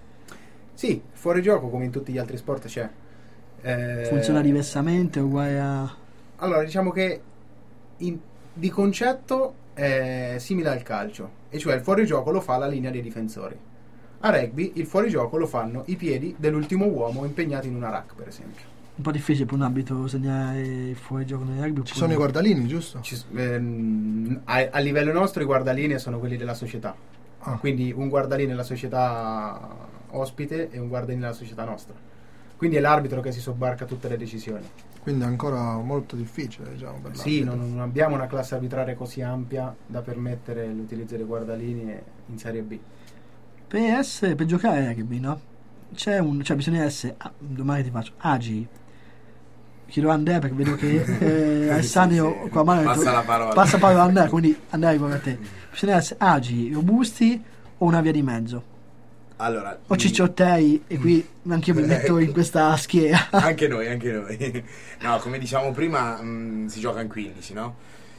Speaker 4: Sì, fuorigioco come in tutti gli altri sport c'è. Eh,
Speaker 2: Funziona diversamente, uguale a...
Speaker 4: Allora, diciamo che in, di concetto è simile al calcio, e cioè il fuorigioco lo fa la linea dei difensori. A rugby il fuorigioco lo fanno i piedi dell'ultimo uomo impegnati in una rack, per esempio.
Speaker 2: Un po' difficile per un arbitro segnare il fuorigioco nel rugby.
Speaker 1: Ci sono i guardalini, giusto?
Speaker 4: Ci, ehm, a, a livello nostro i guardalinee sono quelli della società.
Speaker 1: Ah.
Speaker 4: Quindi un guardalinee nella società ospite e un guardalinee nella società nostra. Quindi è l'arbitro che si sobbarca tutte le decisioni.
Speaker 1: Quindi è ancora molto difficile, diciamo, per
Speaker 4: Sì,
Speaker 1: l'arbitro.
Speaker 4: non, non abbiamo una classe arbitrale così ampia da permettere l'utilizzo dei guardalinee in Serie B.
Speaker 2: Per essere, per giocare a rugby, no? C'è un, cioè bisogna essere, ah, domani ti faccio, agili. Chiedo a Andrea perché vedo che eh, Alessandro
Speaker 3: Sì, sì.
Speaker 2: qua a mano ha
Speaker 3: Passa
Speaker 2: detto-
Speaker 3: la parola.
Speaker 2: passa la parola a Andrea, quindi Andrea arriva a te. Bisogna essere agili, robusti o una via di mezzo?
Speaker 3: Allora,
Speaker 2: O cicciottei, e qui anche io mi metto in questa schiera.
Speaker 3: anche noi, anche noi. No, come diciamo prima, mh, si gioca in quindici, no?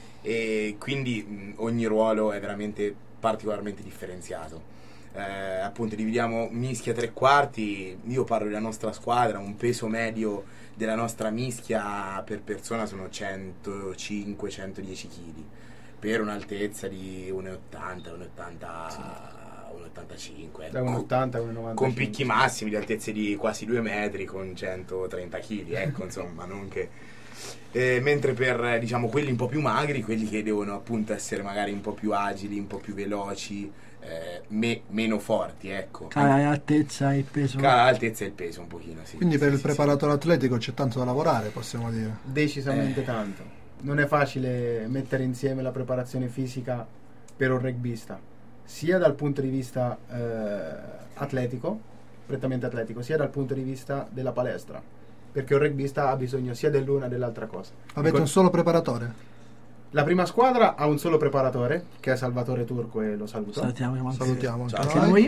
Speaker 3: E quindi mh, ogni ruolo è veramente particolarmente differenziato. Eh, appunto, dividiamo mischia tre quarti. Io parlo della nostra squadra, un peso medio della nostra mischia per persona sono centocinque centodieci chili, per un'altezza di uno e ottanta, uno e ottanta, uno e ottantacinque,
Speaker 4: Da uno e ottanta a uno e novantacinque.
Speaker 3: con picchi massimi di altezze di quasi due metri, con centotrenta chili, ecco, insomma, non che... Eh, mentre per, eh, diciamo, quelli un po' più magri, quelli che devono appunto essere magari un po' più agili, un po' più veloci, eh, me- meno forti, ecco.
Speaker 2: Cara l'altezza e il peso.
Speaker 3: Cala l'altezza e il peso un pochino, sì.
Speaker 1: Quindi per
Speaker 3: Sì,
Speaker 1: il
Speaker 3: sì,
Speaker 1: preparatore atletico c'è tanto da lavorare, possiamo dire.
Speaker 4: Decisamente
Speaker 3: Eh.
Speaker 4: tanto. Non è facile mettere insieme la preparazione fisica per un rugbista, sia dal punto di vista eh, atletico, prettamente atletico, sia dal punto di vista della palestra, perché un rugbista ha bisogno sia dell'una che dell'altra cosa.
Speaker 1: Avete
Speaker 4: Con-
Speaker 1: un solo preparatore?
Speaker 4: La prima squadra ha un solo preparatore, che è Salvatore Turco, e lo saluto.
Speaker 2: Salutiamo, chiamiamo
Speaker 1: Salutiamo
Speaker 3: Ciao.
Speaker 1: anche
Speaker 2: anche
Speaker 1: noi.
Speaker 2: noi.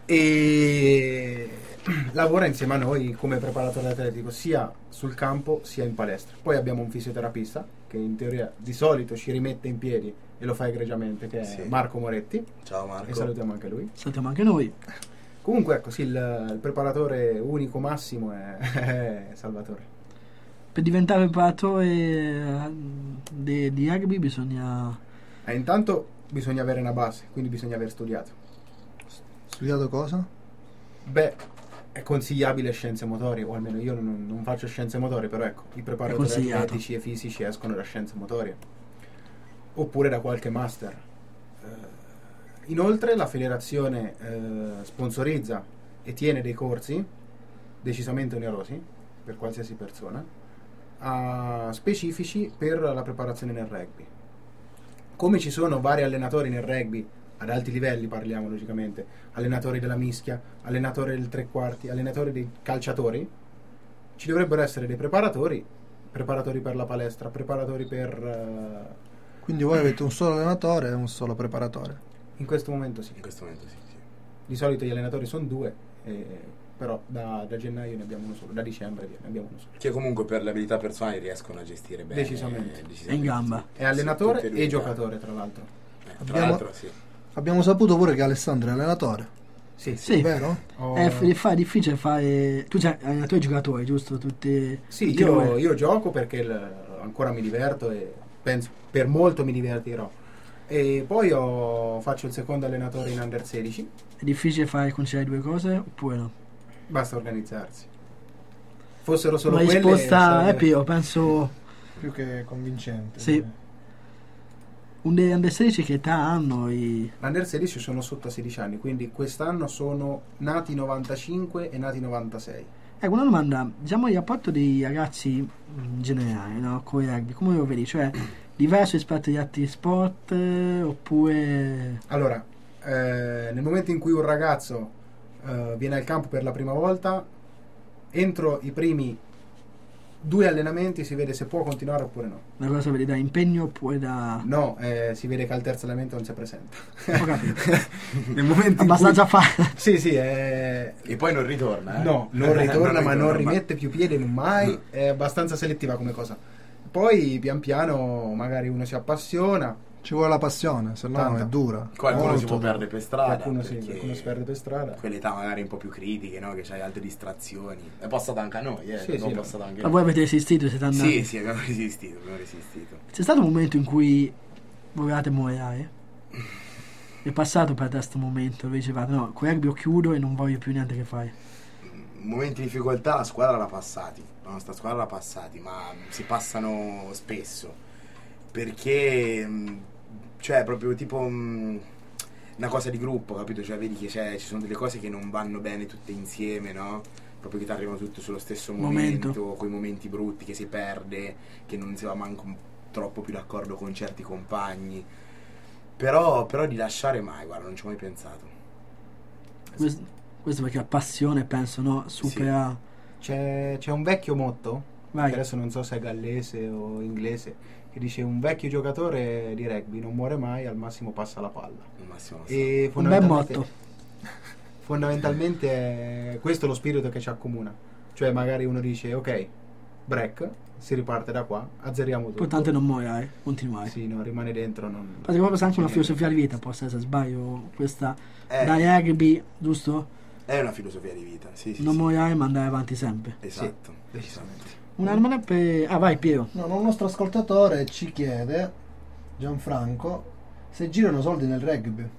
Speaker 4: E lavora insieme a noi come preparatore atletico sia sul campo sia in palestra. Poi abbiamo un fisioterapista che in teoria di solito ci rimette in piedi e lo fa egregiamente, che è
Speaker 3: Sì.
Speaker 4: Marco Moretti,
Speaker 3: Ciao Marco.
Speaker 4: e salutiamo anche lui.
Speaker 2: Salutiamo anche noi.
Speaker 4: Comunque ecco sì, il, il preparatore unico massimo è, è Salvatore.
Speaker 2: Per diventare preparatore eh, di, di rugby bisogna...
Speaker 4: E intanto bisogna avere una base, quindi bisogna aver studiato.
Speaker 1: Studiato cosa?
Speaker 4: Beh, è consigliabile scienze motorie, o almeno io non, non faccio scienze motorie, però ecco, i preparatori
Speaker 2: consigliato.
Speaker 4: atletici e fisici escono da scienze motorie, oppure da qualche master. Eh, inoltre la federazione eh, sponsorizza e tiene dei corsi decisamente onerosi per qualsiasi persona, a- specifici per la preparazione nel rugby. Come ci sono vari allenatori nel rugby, ad alti livelli parliamo logicamente, allenatori della mischia, allenatori del tre quarti, allenatori dei calciatori, ci dovrebbero essere dei preparatori, preparatori per la palestra, preparatori per... eh,
Speaker 1: Quindi voi avete un solo allenatore e un solo preparatore.
Speaker 4: in questo momento sì.
Speaker 3: In questo momento sì, sì.
Speaker 4: Di solito gli allenatori sono due, eh, però da, da gennaio ne abbiamo uno solo, da dicembre ne abbiamo uno solo.
Speaker 3: Che comunque per le abilità personali riescono a gestire bene.
Speaker 4: Decisamente.
Speaker 3: decisamente
Speaker 2: È in gamba.
Speaker 3: sì.
Speaker 4: È allenatore
Speaker 3: Sì, tutte
Speaker 4: e
Speaker 3: due,
Speaker 4: giocatore, tra l'altro.
Speaker 3: eh, tra
Speaker 1: Abbiamo-
Speaker 3: l'altro sì.
Speaker 1: Abbiamo saputo pure che Alessandro è allenatore,
Speaker 4: Sì,
Speaker 2: Sì.
Speaker 1: vero?
Speaker 4: Ho-
Speaker 2: È, f- fa- è difficile fare... Tu sei allenatore e giocatore, giusto? Tutte,
Speaker 4: Sì,
Speaker 2: tutte e
Speaker 4: io,
Speaker 2: due.
Speaker 4: io gioco perché il- ancora mi diverto e penso per molto mi divertirò. E poi ho- faccio il secondo allenatore in under sedici,
Speaker 2: È difficile fare conciliare due cose oppure no?
Speaker 4: basta organizzarsi. Fossero solo
Speaker 2: Una
Speaker 4: quelle...
Speaker 2: risposta
Speaker 4: sarebbe-
Speaker 2: è Pio, penso...
Speaker 1: Più che convincente.
Speaker 2: Sì. Un dei under sedici che età hanno i...
Speaker 4: L'under sedici sono sotto a sedici anni, quindi quest'anno sono nati novantacinque e nati novantasei.
Speaker 2: Ecco, una domanda, diciamo il rapporto dei ragazzi in generale, no? Con il rugby, come lo vedi? Cioè, diverso rispetto agli altri sport eh, oppure...
Speaker 4: Allora, eh, nel momento in cui un ragazzo eh, viene al campo per la prima volta, entro i primi due allenamenti si vede se può continuare oppure no.
Speaker 2: Da cosa vedi? Da impegno oppure da...
Speaker 4: No, eh, si vede che al terzo allenamento non si presenta.
Speaker 2: Ho capito.
Speaker 4: Nel momento in
Speaker 2: Abbastanza
Speaker 4: cui...
Speaker 2: facile.
Speaker 4: Sì, sì, è...
Speaker 3: E poi non ritorna, eh?
Speaker 4: No, non ritorna, ma non
Speaker 3: ritorna,
Speaker 4: rimette più piede non mai, è abbastanza selettiva come cosa. Poi pian piano magari uno si appassiona,
Speaker 1: Ci vuole la passione, se no
Speaker 4: Tanta.
Speaker 1: è dura.
Speaker 3: Qualcuno
Speaker 1: Molto
Speaker 3: si può
Speaker 1: dura.
Speaker 3: perdere per strada.
Speaker 4: qualcuno si,
Speaker 3: perché
Speaker 4: qualcuno si perde per strada.
Speaker 3: Quell'età magari un po' più critiche, no? Che c'hai altre distrazioni. È passata anche a noi, eh?
Speaker 4: Sì,
Speaker 3: Abbiamo
Speaker 4: sì, no.
Speaker 3: passato anche
Speaker 2: Ma
Speaker 3: noi.
Speaker 2: voi avete resistito, siete andati?
Speaker 3: Sì, sì, abbiamo resistito, abbiamo resistito.
Speaker 2: C'è stato un momento in cui volevate Moreale? È passato per questo momento, invece dicevate no, con rugby io chiudo e non voglio più niente che fare.
Speaker 3: Momenti di difficoltà la squadra l'ha passati, la nostra squadra l'ha passati, ma si passano spesso, perché mh, cioè proprio tipo mh, una cosa di gruppo, capito? Cioè vedi che c'è, ci sono delle cose che non vanno bene tutte insieme, no? Proprio che ti arrivano tutte sullo stesso momento,
Speaker 2: Momento.
Speaker 3: quei momenti brutti che si perde, che non si va manco troppo più d'accordo con certi compagni, però, però di lasciare mai, guarda, non ci ho mai pensato.
Speaker 2: Questo, questo perché la passione, penso, no? Supera...
Speaker 4: C'è, c'è un vecchio motto,
Speaker 2: Vai.
Speaker 4: che adesso non so se è gallese o inglese, che dice un vecchio giocatore di rugby non muore mai, al massimo passa la palla.
Speaker 3: Al massimo
Speaker 4: E
Speaker 2: Un bel
Speaker 4: fondamentalmente,
Speaker 2: motto.
Speaker 4: fondamentalmente è questo lo spirito che ci accomuna. Cioè magari uno dice ok, break, si riparte da qua, azzeriamo tutto.
Speaker 2: L'importante è non muore, eh? Continuare.
Speaker 4: Sì, no, rimane dentro. Non...
Speaker 2: Perché proprio anche una
Speaker 4: Sì.
Speaker 2: filosofia di vita, può essere, se sbaglio, questa
Speaker 3: Eh.
Speaker 2: da rugby, giusto?
Speaker 3: È una filosofia di vita, sì, sì,
Speaker 2: Non
Speaker 3: sì.
Speaker 2: muoiare ma andare avanti sempre.
Speaker 3: Esatto,
Speaker 4: Sì,
Speaker 3: decisamente.
Speaker 2: Un'arma per... Ah, vai Piero.
Speaker 1: No, un nostro ascoltatore ci chiede, Gianfranco, se girano soldi nel rugby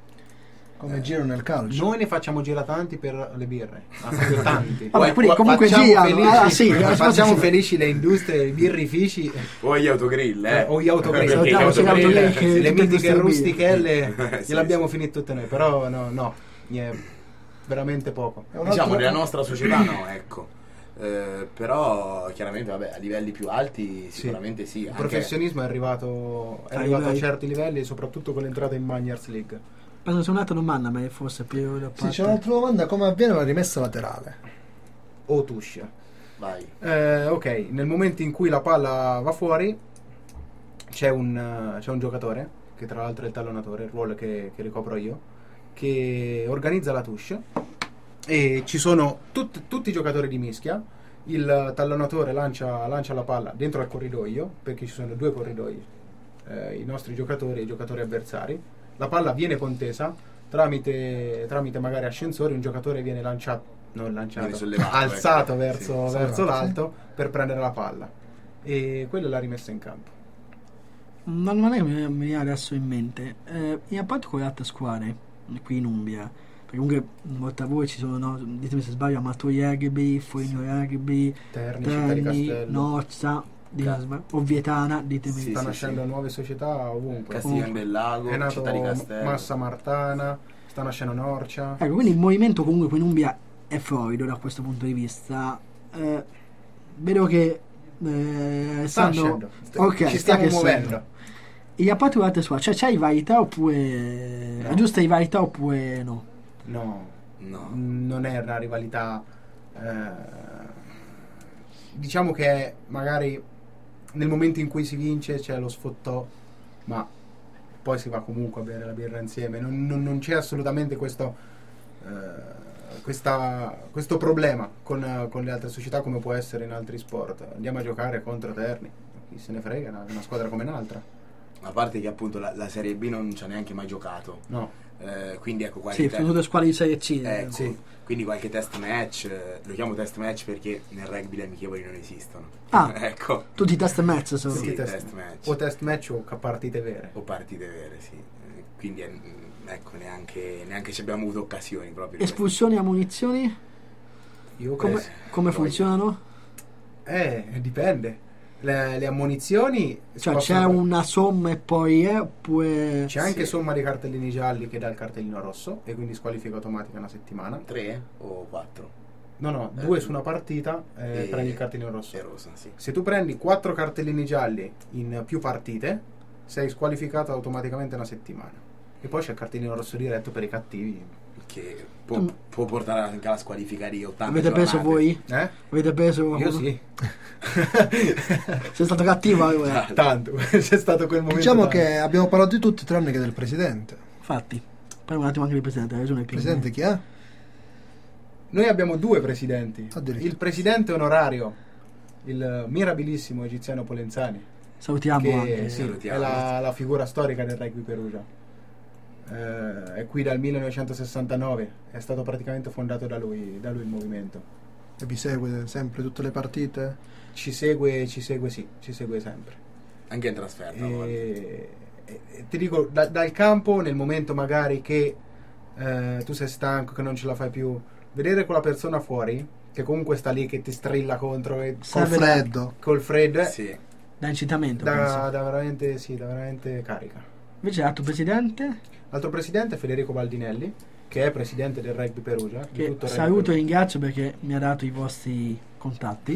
Speaker 1: come
Speaker 3: Eh,
Speaker 1: girano nel calcio.
Speaker 4: Noi ne facciamo giratanti per le birre, ma proprio tanti.
Speaker 2: Vabbè, quindi comunque
Speaker 4: facciamo
Speaker 2: girano.
Speaker 4: felici,
Speaker 2: Ah, sì, la risposta
Speaker 4: facciamo
Speaker 2: sì.
Speaker 4: felici le industrie, i birrifici
Speaker 3: O gli autogrill, eh?
Speaker 4: eh, o gli autogrill.
Speaker 3: Perché
Speaker 2: Salutiamo,
Speaker 3: gli
Speaker 2: sì, gli
Speaker 3: autogrill,
Speaker 2: autogrill
Speaker 3: sì,
Speaker 2: che-
Speaker 3: sì.
Speaker 4: le
Speaker 2: tutte
Speaker 4: mitiche
Speaker 2: queste
Speaker 4: rustichelle
Speaker 3: birre.
Speaker 4: gliele abbiamo finite tutte noi, però no, no, niente, veramente poco.
Speaker 1: È un
Speaker 3: Diciamo
Speaker 1: altro-
Speaker 3: nella nostra società no, ecco. Eh, però chiaramente vabbè, a livelli più alti sicuramente sì.
Speaker 4: Il
Speaker 3: anche-
Speaker 4: professionismo è arrivato, è
Speaker 2: Ai
Speaker 4: arrivato a
Speaker 2: livelli.
Speaker 4: certi livelli, soprattutto con l'entrata in Magners League.
Speaker 2: Penso sia un'altra domanda, ma forse Piero da
Speaker 1: Sì,
Speaker 2: parte...
Speaker 1: c'è un'altra domanda, come avviene la rimessa laterale?
Speaker 4: O Tush.
Speaker 3: Vai.
Speaker 4: Eh, ok, nel momento in cui la palla va fuori c'è un, eh, c'è un giocatore, che tra l'altro è il tallonatore, il ruolo che, che ricopro io, che organizza la touche e ci sono tut- tutti i giocatori di mischia. Il tallonatore lancia, lancia la palla dentro al corridoio, perché ci sono due corridoi, eh, i nostri giocatori e i giocatori avversari. La palla viene contesa tramite, tramite magari ascensori, un giocatore viene lanciato, non lanciato,
Speaker 3: Viene sollevato,
Speaker 4: alzato
Speaker 3: ecco.
Speaker 4: verso,
Speaker 3: Sì,
Speaker 4: verso
Speaker 1: sollevato,
Speaker 4: l'alto per prendere la palla, e quella è la rimessa in campo.
Speaker 2: Una domanda che mi mi viene adesso in mente. Eh, in rapporto con le altre squadre, qui in Umbria, perché comunque molti a voi ci sono, no, ditemi se sbaglio, Amatori Rugby, Foligno Rugby,
Speaker 4: Terni, Città di
Speaker 2: Terni,
Speaker 4: Castello,
Speaker 2: Nozza, ditemi se sbaglio, o Vietana, ditemi.
Speaker 3: Sì,
Speaker 4: sta
Speaker 3: sì,
Speaker 4: nascendo
Speaker 3: sì.
Speaker 4: nuove società ovunque.
Speaker 3: Castiglione del Lago,
Speaker 4: È nato
Speaker 3: Città di Castello.
Speaker 4: Massa Martana, sta nascendo Norcia.
Speaker 2: Ecco, quindi il movimento comunque qui in Umbria è florido da questo punto di vista. Eh, vedo che eh,
Speaker 4: Sta
Speaker 2: Sandro-
Speaker 4: nascendo, st-
Speaker 2: ok,
Speaker 4: ci
Speaker 2: sta
Speaker 4: stiamo
Speaker 2: crescendo.
Speaker 4: muovendo.
Speaker 2: I rapporti con le altre squadre, cioè c'hai rivalità oppure...
Speaker 4: No.
Speaker 2: È giusta rivalità oppure no?
Speaker 4: No,
Speaker 3: No.
Speaker 4: non è una rivalità. eh, diciamo che magari nel momento in cui si vince c'è lo sfottò, ma poi si va comunque a bere la birra insieme. Non, non- non c'è assolutamente questo, eh, questa- questo problema con, eh, con le altre società come può essere in altri sport. Andiamo a giocare contro Terni, chi se ne frega, è una, una squadra come un'altra.
Speaker 3: A parte che appunto la, la Serie B non ci ha neanche mai giocato.
Speaker 4: No,
Speaker 3: Eh, quindi ecco qualche
Speaker 2: Sì,
Speaker 3: te-
Speaker 2: sono due squadre di Serie C. eh.
Speaker 3: ecco,
Speaker 4: sì.
Speaker 3: quindi qualche test match, eh, lo chiamo test match perché nel rugby le amichevoli non esistono.
Speaker 2: Ah.
Speaker 3: Ecco.
Speaker 2: Tutti i test match sono.
Speaker 3: Sì,
Speaker 4: Tutti
Speaker 3: test,
Speaker 4: test-
Speaker 3: match.
Speaker 4: o test match o ca- partite vere.
Speaker 3: O partite vere, sì. Eh, Quindi eh, ecco, neanche, neanche ci abbiamo avuto occasioni proprio. di
Speaker 2: Espulsioni a munizioni?
Speaker 4: Io
Speaker 2: Come,
Speaker 4: penso-
Speaker 2: come
Speaker 3: poi-
Speaker 2: funzionano?
Speaker 4: Eh, dipende. Le, le ammonizioni si
Speaker 2: Cioè
Speaker 4: possono-
Speaker 2: c'è una somma e poi è oppure...
Speaker 4: c'è anche
Speaker 3: Sì.
Speaker 4: somma di cartellini gialli che dà il cartellino rosso e quindi squalifica automatica una settimana.
Speaker 3: Tre o quattro?
Speaker 4: No, no,
Speaker 3: Eh,
Speaker 4: due su una partita e
Speaker 3: e-
Speaker 4: prendi il cartellino rosso.
Speaker 3: E rosa, sì.
Speaker 4: Se tu prendi quattro cartellini gialli in più partite, sei squalificato automaticamente una settimana. E poi c'è il cartellino rosso diretto per i cattivi.
Speaker 3: Che può,
Speaker 2: Mm.
Speaker 3: può portare anche alla squalifica di ottanta
Speaker 2: Avete preso
Speaker 3: giornate.
Speaker 2: voi?
Speaker 4: Eh?
Speaker 2: Avete preso...
Speaker 4: Io sì.
Speaker 2: Sei stato cattivo allora.
Speaker 4: Tanto, c'è stato quel momento.
Speaker 1: Diciamo
Speaker 4: tanto.
Speaker 1: che abbiamo parlato di tutti tranne che del presidente.
Speaker 2: Infatti. Poi un attimo anche il presidente, hai ragione
Speaker 1: Il
Speaker 2: Piero.
Speaker 1: presidente chi è?
Speaker 4: Noi abbiamo due presidenti.
Speaker 1: Addirittura.
Speaker 4: Il presidente onorario, il mirabilissimo Egiziano Polenzani,
Speaker 2: Salutiamo
Speaker 4: che
Speaker 2: anche.
Speaker 4: sì, è
Speaker 3: salutiamo.
Speaker 4: la, la figura storica del rugby Perugia. Eh, è qui dal millenovecentosessantanove, è stato praticamente fondato da lui, da lui il movimento.
Speaker 1: E vi segue sempre tutte le partite?
Speaker 4: Ci segue, ci segue sì, ci segue sempre.
Speaker 3: Anche in trasferta. a volte.
Speaker 4: E, eh, ti dico, da- dal campo, nel momento magari che eh, tu sei stanco, che non ce la fai più, vedere quella persona fuori, che comunque sta lì, che ti strilla contro, e
Speaker 1: Col
Speaker 2: Serve da-
Speaker 1: freddo.
Speaker 4: col freddo, eh,
Speaker 3: Sì.
Speaker 2: Da incitamento,
Speaker 4: da,
Speaker 2: penso.
Speaker 4: da veramente, sì, da veramente carica.
Speaker 2: Invece l'altro presidente,
Speaker 4: L'altro presidente è Federico Baldinelli, che è presidente del Rugby Perugia. di
Speaker 2: che
Speaker 4: tutto il Rugby
Speaker 2: saluto e
Speaker 4: Perugia.
Speaker 2: ringrazio perché mi ha dato i vostri contatti.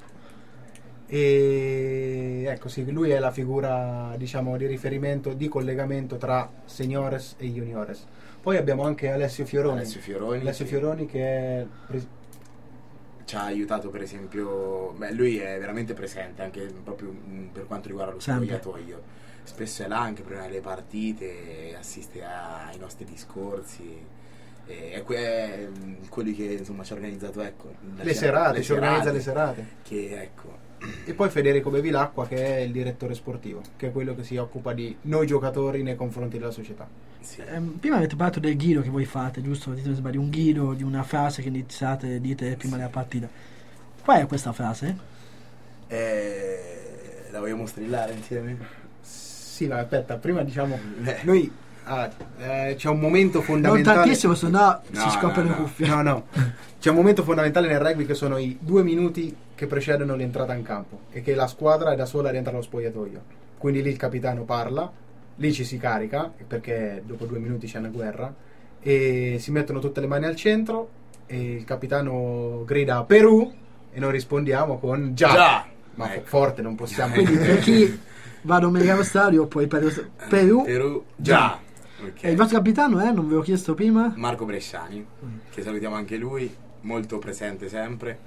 Speaker 4: E ecco, sì, lui è la figura, diciamo, di riferimento, di collegamento tra seniores e juniores. Poi abbiamo anche Alessio Fioroni.
Speaker 3: Alessio Fioroni,
Speaker 4: Alessio
Speaker 3: sì.
Speaker 4: Fioroni che è pres-
Speaker 3: Ci ha aiutato per esempio, beh, lui è veramente presente anche proprio mh, per quanto riguarda lo
Speaker 2: Sempre.
Speaker 3: spogliatoio. Spesso è là anche prima delle partite, assiste a- ai nostri discorsi. E è, que- è mh, quelli che insomma ci ha organizzato, ecco, la
Speaker 4: le
Speaker 3: sera-
Speaker 4: serate,
Speaker 3: le
Speaker 4: ci organizza
Speaker 3: serate,
Speaker 4: le serate.
Speaker 3: Che ecco,
Speaker 4: E poi Federico Bevilacqua, che è il direttore sportivo, che è quello che si occupa di noi giocatori nei confronti della società.
Speaker 3: sì.
Speaker 2: Ehm, prima avete parlato del ghido che voi fate, giusto? Ditemi se sbaglio, un ghido di una frase che iniziate, dite prima della partita. Qual è questa frase?
Speaker 3: Eh, la vogliamo strillare insieme?
Speaker 4: Sì, ma aspetta, prima diciamo,
Speaker 3: Eh.
Speaker 4: noi ah, eh, c'è un momento
Speaker 2: Non
Speaker 4: fondamentale.
Speaker 2: tantissimo, se no
Speaker 3: No,
Speaker 2: si scoppiano
Speaker 3: no,
Speaker 2: le
Speaker 3: no.
Speaker 2: cuffie.
Speaker 4: No, no. C'è un momento fondamentale nel rugby che sono i due minuti che precedono l'entrata in campo e che la squadra è da sola rientra allo spogliatoio. Quindi lì il capitano parla, lì ci si carica, perché dopo due minuti c'è una guerra, e si mettono tutte le mani al centro e il capitano grida Perù e noi rispondiamo con già.
Speaker 3: Già!
Speaker 4: Ma
Speaker 3: Ecco.
Speaker 4: forte non possiamo.
Speaker 2: Quindi per chi va domenica allo stadio, poi per Perù.
Speaker 3: Perù, già! Ok.
Speaker 2: E il vostro capitano è? Non ve l'ho chiesto prima.
Speaker 3: Marco Bresciani, che salutiamo anche lui, molto presente sempre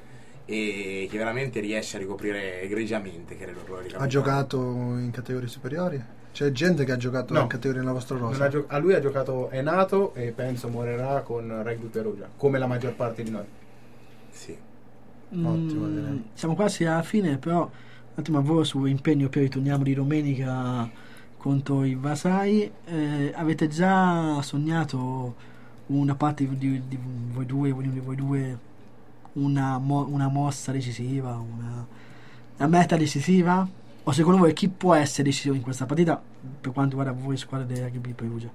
Speaker 3: e che veramente riesce a ricoprire egregiamente che era il ruolo di
Speaker 1: Ha
Speaker 3: capitano.
Speaker 1: giocato in categorie superiori? C'è gente che ha giocato
Speaker 4: No.
Speaker 1: in categorie nella vostra
Speaker 4: Non
Speaker 1: rosa?
Speaker 4: ha gio- a lui ha giocato, è nato e penso morirà con Rugby Perugia, come la maggior parte di noi.
Speaker 3: Sì.
Speaker 1: Ottimo,
Speaker 2: Mm,
Speaker 1: direi.
Speaker 2: siamo quasi alla fine, però un attimo a voi su impegno, poi ritorniamo di domenica contro i Vasai. Eh, avete già sognato una parte di, di- di voi due, ognuno di voi due, una, mo- una mossa decisiva, una, una meta decisiva? O secondo voi chi può essere decisivo in questa partita per quanto riguarda voi squadre del Rugby Perugia?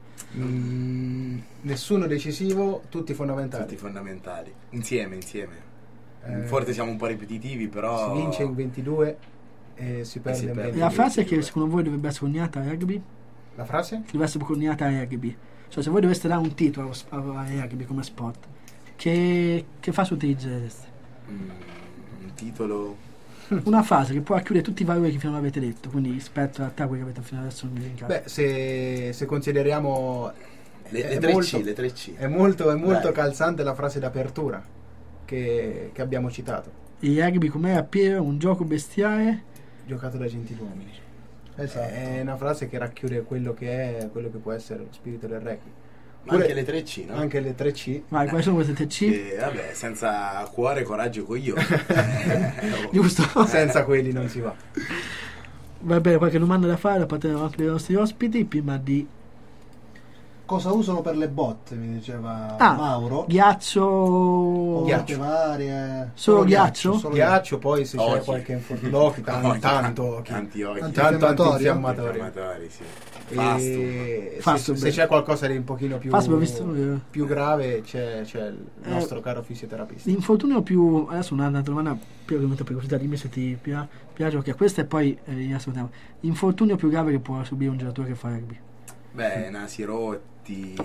Speaker 4: Mm, nessuno decisivo, tutti fondamentali.
Speaker 3: Tutti fondamentali. Insieme, insieme.
Speaker 4: Eh,
Speaker 3: Forse siamo un po' ripetitivi, però...
Speaker 4: Si vince in ventidue e si perde
Speaker 3: si
Speaker 4: in
Speaker 3: perde.
Speaker 2: E
Speaker 4: ventidue.
Speaker 2: la frase che secondo voi dovrebbe essere coniata al rugby?
Speaker 4: La frase?
Speaker 2: Deve essere coniata al rugby. Cioè se voi doveste dare un titolo allo sp- al rugby come sport, che, che frase utilizzereste?
Speaker 3: Mm, un titolo...
Speaker 2: Una frase che può racchiudere tutti i valori che finora avete detto, quindi rispetto a quelli che avete fino adesso elencato.
Speaker 4: Beh, se, se consideriamo...
Speaker 3: Le,
Speaker 4: è
Speaker 3: le tre
Speaker 4: molto-
Speaker 3: C, le tre C.
Speaker 4: È molto, è molto
Speaker 3: Dai.
Speaker 4: calzante la frase d'apertura che, che abbiamo citato.
Speaker 2: Il rugby com'era Piero, un gioco bestiale.
Speaker 4: Giocato da gentiluomini.
Speaker 1: Esatto.
Speaker 4: È una frase che racchiude quello che è, quello che può essere lo spirito del rugby.
Speaker 3: Ma
Speaker 4: Pure-
Speaker 3: anche le tre C, no?
Speaker 4: Anche le tre C.
Speaker 2: Vai, quali sono queste tre C?
Speaker 3: E, vabbè, senza cuore, coraggio e coglione. Eh,
Speaker 2: Giusto?
Speaker 4: Senza quelli non si va.
Speaker 2: Va bene, qualche domanda da fare da parte anche dei nostri ospiti prima di
Speaker 1: Cosa usano per le botte, mi diceva
Speaker 2: Ah,
Speaker 1: Mauro.
Speaker 2: ghiaccio.
Speaker 1: Botte
Speaker 4: Ghiaccio.
Speaker 1: varie.
Speaker 2: Solo ghiaccio?
Speaker 1: solo
Speaker 4: Ghiaccio, poi se c'è
Speaker 3: Occhi.
Speaker 4: qualche infortunio, occhi, tan-
Speaker 3: Occhi,
Speaker 4: tanto occhi.
Speaker 3: tanti occhi.
Speaker 1: Tanti
Speaker 4: Tanto
Speaker 1: antinfiammatorio.
Speaker 4: antinfiammatorio.
Speaker 3: Infiammatori, sì.
Speaker 4: E
Speaker 3: Fastum.
Speaker 2: Fastum,
Speaker 4: se, se
Speaker 2: beh.
Speaker 4: c'è qualcosa di un pochino più,
Speaker 2: Fastum, ho visto, eh.
Speaker 4: più grave c'è, c'è il
Speaker 2: Eh,
Speaker 4: nostro caro fisioterapista.
Speaker 2: L'infortunio più. Adesso un'altra domanda più argomento per curiosità, dimmi se ti pia- piace, perché questa e poi eh, riascoltiamo. L'infortunio più grave che può subire un giocatore che fa rugby.
Speaker 3: Beh, nasi rotti,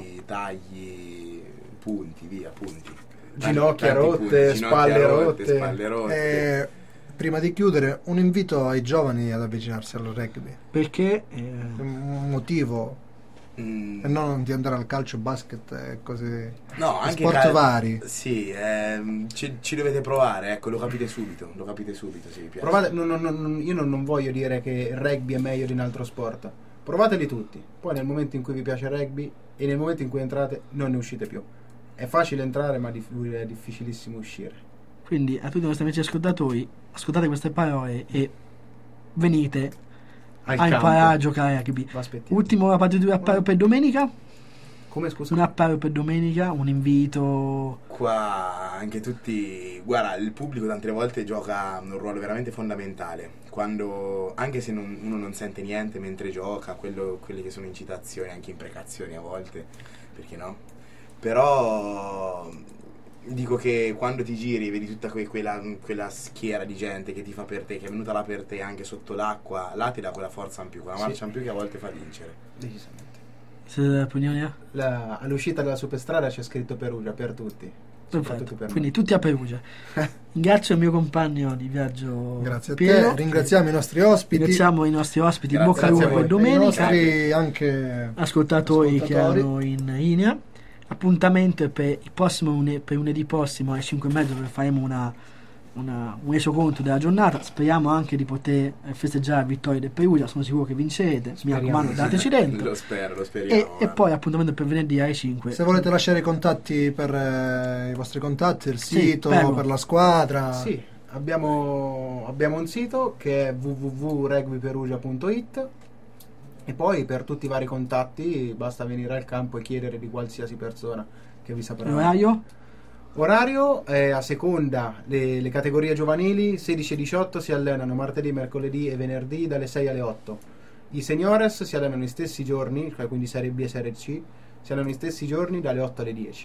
Speaker 3: tagli, punti, via, punti.
Speaker 4: Ginocchia
Speaker 3: Tanti
Speaker 4: rotte,
Speaker 3: punti,
Speaker 4: spalle
Speaker 3: ginocchia
Speaker 4: rotte.
Speaker 3: spalle rotte.
Speaker 1: E prima di chiudere, un invito ai giovani ad avvicinarsi al rugby.
Speaker 2: Perché eh,
Speaker 1: Un motivo,
Speaker 3: Mm,
Speaker 1: e non di andare al calcio, basket e cose.
Speaker 3: no, anche
Speaker 1: sport
Speaker 3: cal-
Speaker 1: vari.
Speaker 3: Sì, ehm, ci, ci dovete provare, ecco, lo capite subito, lo capite subito se vi piace.
Speaker 4: Provate, non- non- non- io non, non voglio dire che il rugby è meglio di un altro sport. Provateli tutti. Poi nel momento in cui vi piace il rugby e nel momento in cui entrate non ne uscite più. È facile entrare ma dif- è difficilissimo uscire.
Speaker 2: quindi a tutti i nostri amici ascoltatori, ascoltate queste parole e venite
Speaker 4: Al
Speaker 2: a imparare a
Speaker 4: campo.
Speaker 2: giocare a rugby.
Speaker 4: Vi aspettiamo.
Speaker 2: Ultimo la partita di apparo per domenica.
Speaker 4: Come scusa?
Speaker 2: Un appello per domenica, un invito.
Speaker 3: Qua anche tutti, guarda, il pubblico tante volte gioca un ruolo veramente fondamentale, quando anche se non- uno non sente niente mentre gioca, quello, quelle che sono incitazioni, anche imprecazioni a volte, perché no? Però dico che quando ti giri vedi tutta que- quella, quella schiera di gente che ti fa per te, che è venuta là per te anche sotto l'acqua, là ti dà quella forza in più, quella
Speaker 4: Sì.
Speaker 3: marcia in più che a volte fa vincere.
Speaker 4: Decisamente.
Speaker 2: Siete dell'opinione? eh?
Speaker 4: La- all'uscita dalla superstrada c'è scritto Perugia per tutti. Soprattutto
Speaker 2: Perfetto.
Speaker 4: per
Speaker 2: Quindi tutti a Perugia. Ringrazio il mio compagno di viaggio
Speaker 1: Grazie a
Speaker 2: Piero.
Speaker 1: te, ringraziamo i nostri ospiti,
Speaker 2: Ringraziamo i nostri ospiti, in
Speaker 3: Grazie,
Speaker 2: bocca al
Speaker 3: grazie
Speaker 2: lupo
Speaker 3: a
Speaker 2: per
Speaker 3: voi.
Speaker 1: i
Speaker 2: domenica.
Speaker 1: nostri anche
Speaker 2: Ascoltatori, che
Speaker 1: ascoltatori.
Speaker 2: hanno in linea. Appuntamento è per il prossimo lune- per lunedì prossimo alle cinque e mezza, dove faremo una, una- un resoconto della giornata. Speriamo anche di poter eh, festeggiare la vittoria del Perugia. Sono sicuro che vincete. Mi
Speaker 4: Speriamo.
Speaker 2: raccomando, dateci dentro.
Speaker 3: Lo spero, lo speriamo.
Speaker 2: E, e
Speaker 3: guarda.
Speaker 2: poi appuntamento per venerdì alle cinque.
Speaker 1: Se volete lasciare i contatti per eh, i vostri contatti, il
Speaker 2: Sì,
Speaker 1: sito,
Speaker 2: prego.
Speaker 1: per la squadra.
Speaker 4: Sì, abbiamo, abbiamo un sito che è w w w punto rugbyperugia punto it e poi per tutti i vari contatti basta venire al campo e chiedere di qualsiasi persona che vi saprà.
Speaker 2: L'orario?
Speaker 4: Orario è a seconda, le, le categorie giovanili sedici e diciotto si allenano martedì, mercoledì e venerdì dalle sei alle otto. I seniores si allenano gli stessi giorni, cioè quindi Serie B e Serie C, si allenano gli stessi giorni dalle otto alle dieci.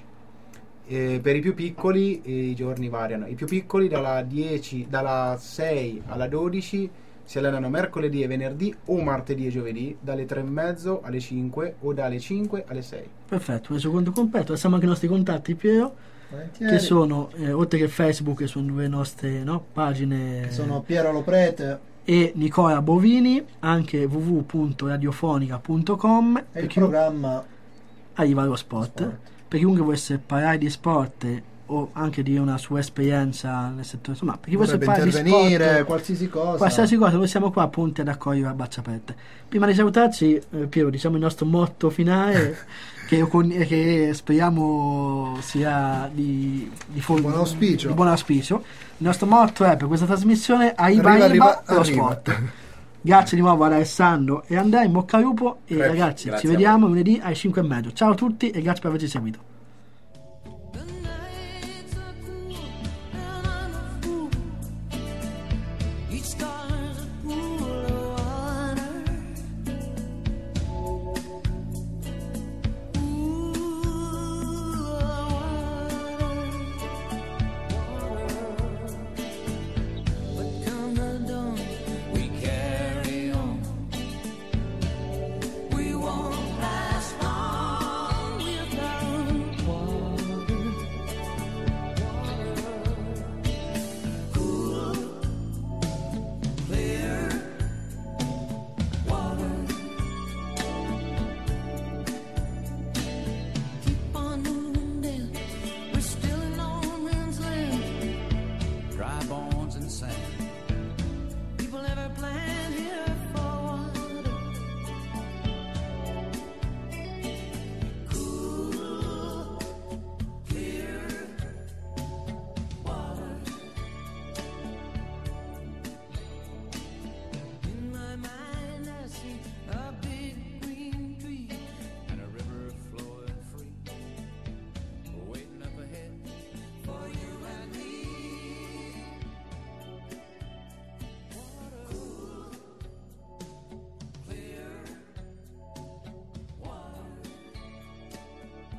Speaker 4: E per i più piccoli eh, i giorni variano. I più piccoli dalla dieci, dalla sei alla dodici si allenano mercoledì e venerdì o martedì e giovedì dalle tre e mezzo alle cinque o dalle cinque alle sei.
Speaker 2: Perfetto, un resoconto completo. Lasciamo anche i nostri contatti, Piero,
Speaker 1: Volentieri.
Speaker 2: che sono, eh, oltre che Facebook, che sono due nostre no, pagine.
Speaker 1: Che sono Piero Loprete
Speaker 2: E Nicola Bovini, anche w w w punto radiofonica punto com,
Speaker 1: e
Speaker 2: per
Speaker 1: il
Speaker 2: chi
Speaker 1: programma
Speaker 2: arriva lo sport.
Speaker 1: Sport.
Speaker 2: Per chiunque volesse parlare di sport o anche di una sua esperienza nel settore, insomma, per chi volesse
Speaker 1: vorrebbe
Speaker 2: parlare di
Speaker 1: intervenire,
Speaker 2: sport,
Speaker 1: qualsiasi cosa.
Speaker 2: qualsiasi cosa, noi siamo qua pronti ad accogliere a braccia aperte. Prima di salutarci, eh, Piero, diciamo il nostro motto finale che, io con- che speriamo sia di, di, fo-
Speaker 1: Buon auspicio.
Speaker 2: di buon auspicio. Il nostro motto è per questa trasmissione arriva,
Speaker 1: Arriva,
Speaker 2: arriva,
Speaker 1: arriva,
Speaker 2: lo
Speaker 1: arriva.
Speaker 2: sport. Grazie di nuovo ad Alessandro e Andrea, in bocca al lupo e
Speaker 3: Grazie,
Speaker 2: ragazzi
Speaker 3: grazie
Speaker 2: ci
Speaker 3: a
Speaker 2: vediamo
Speaker 3: voi.
Speaker 2: lunedì alle cinque e mezzo. Ciao a tutti e grazie per averci seguito.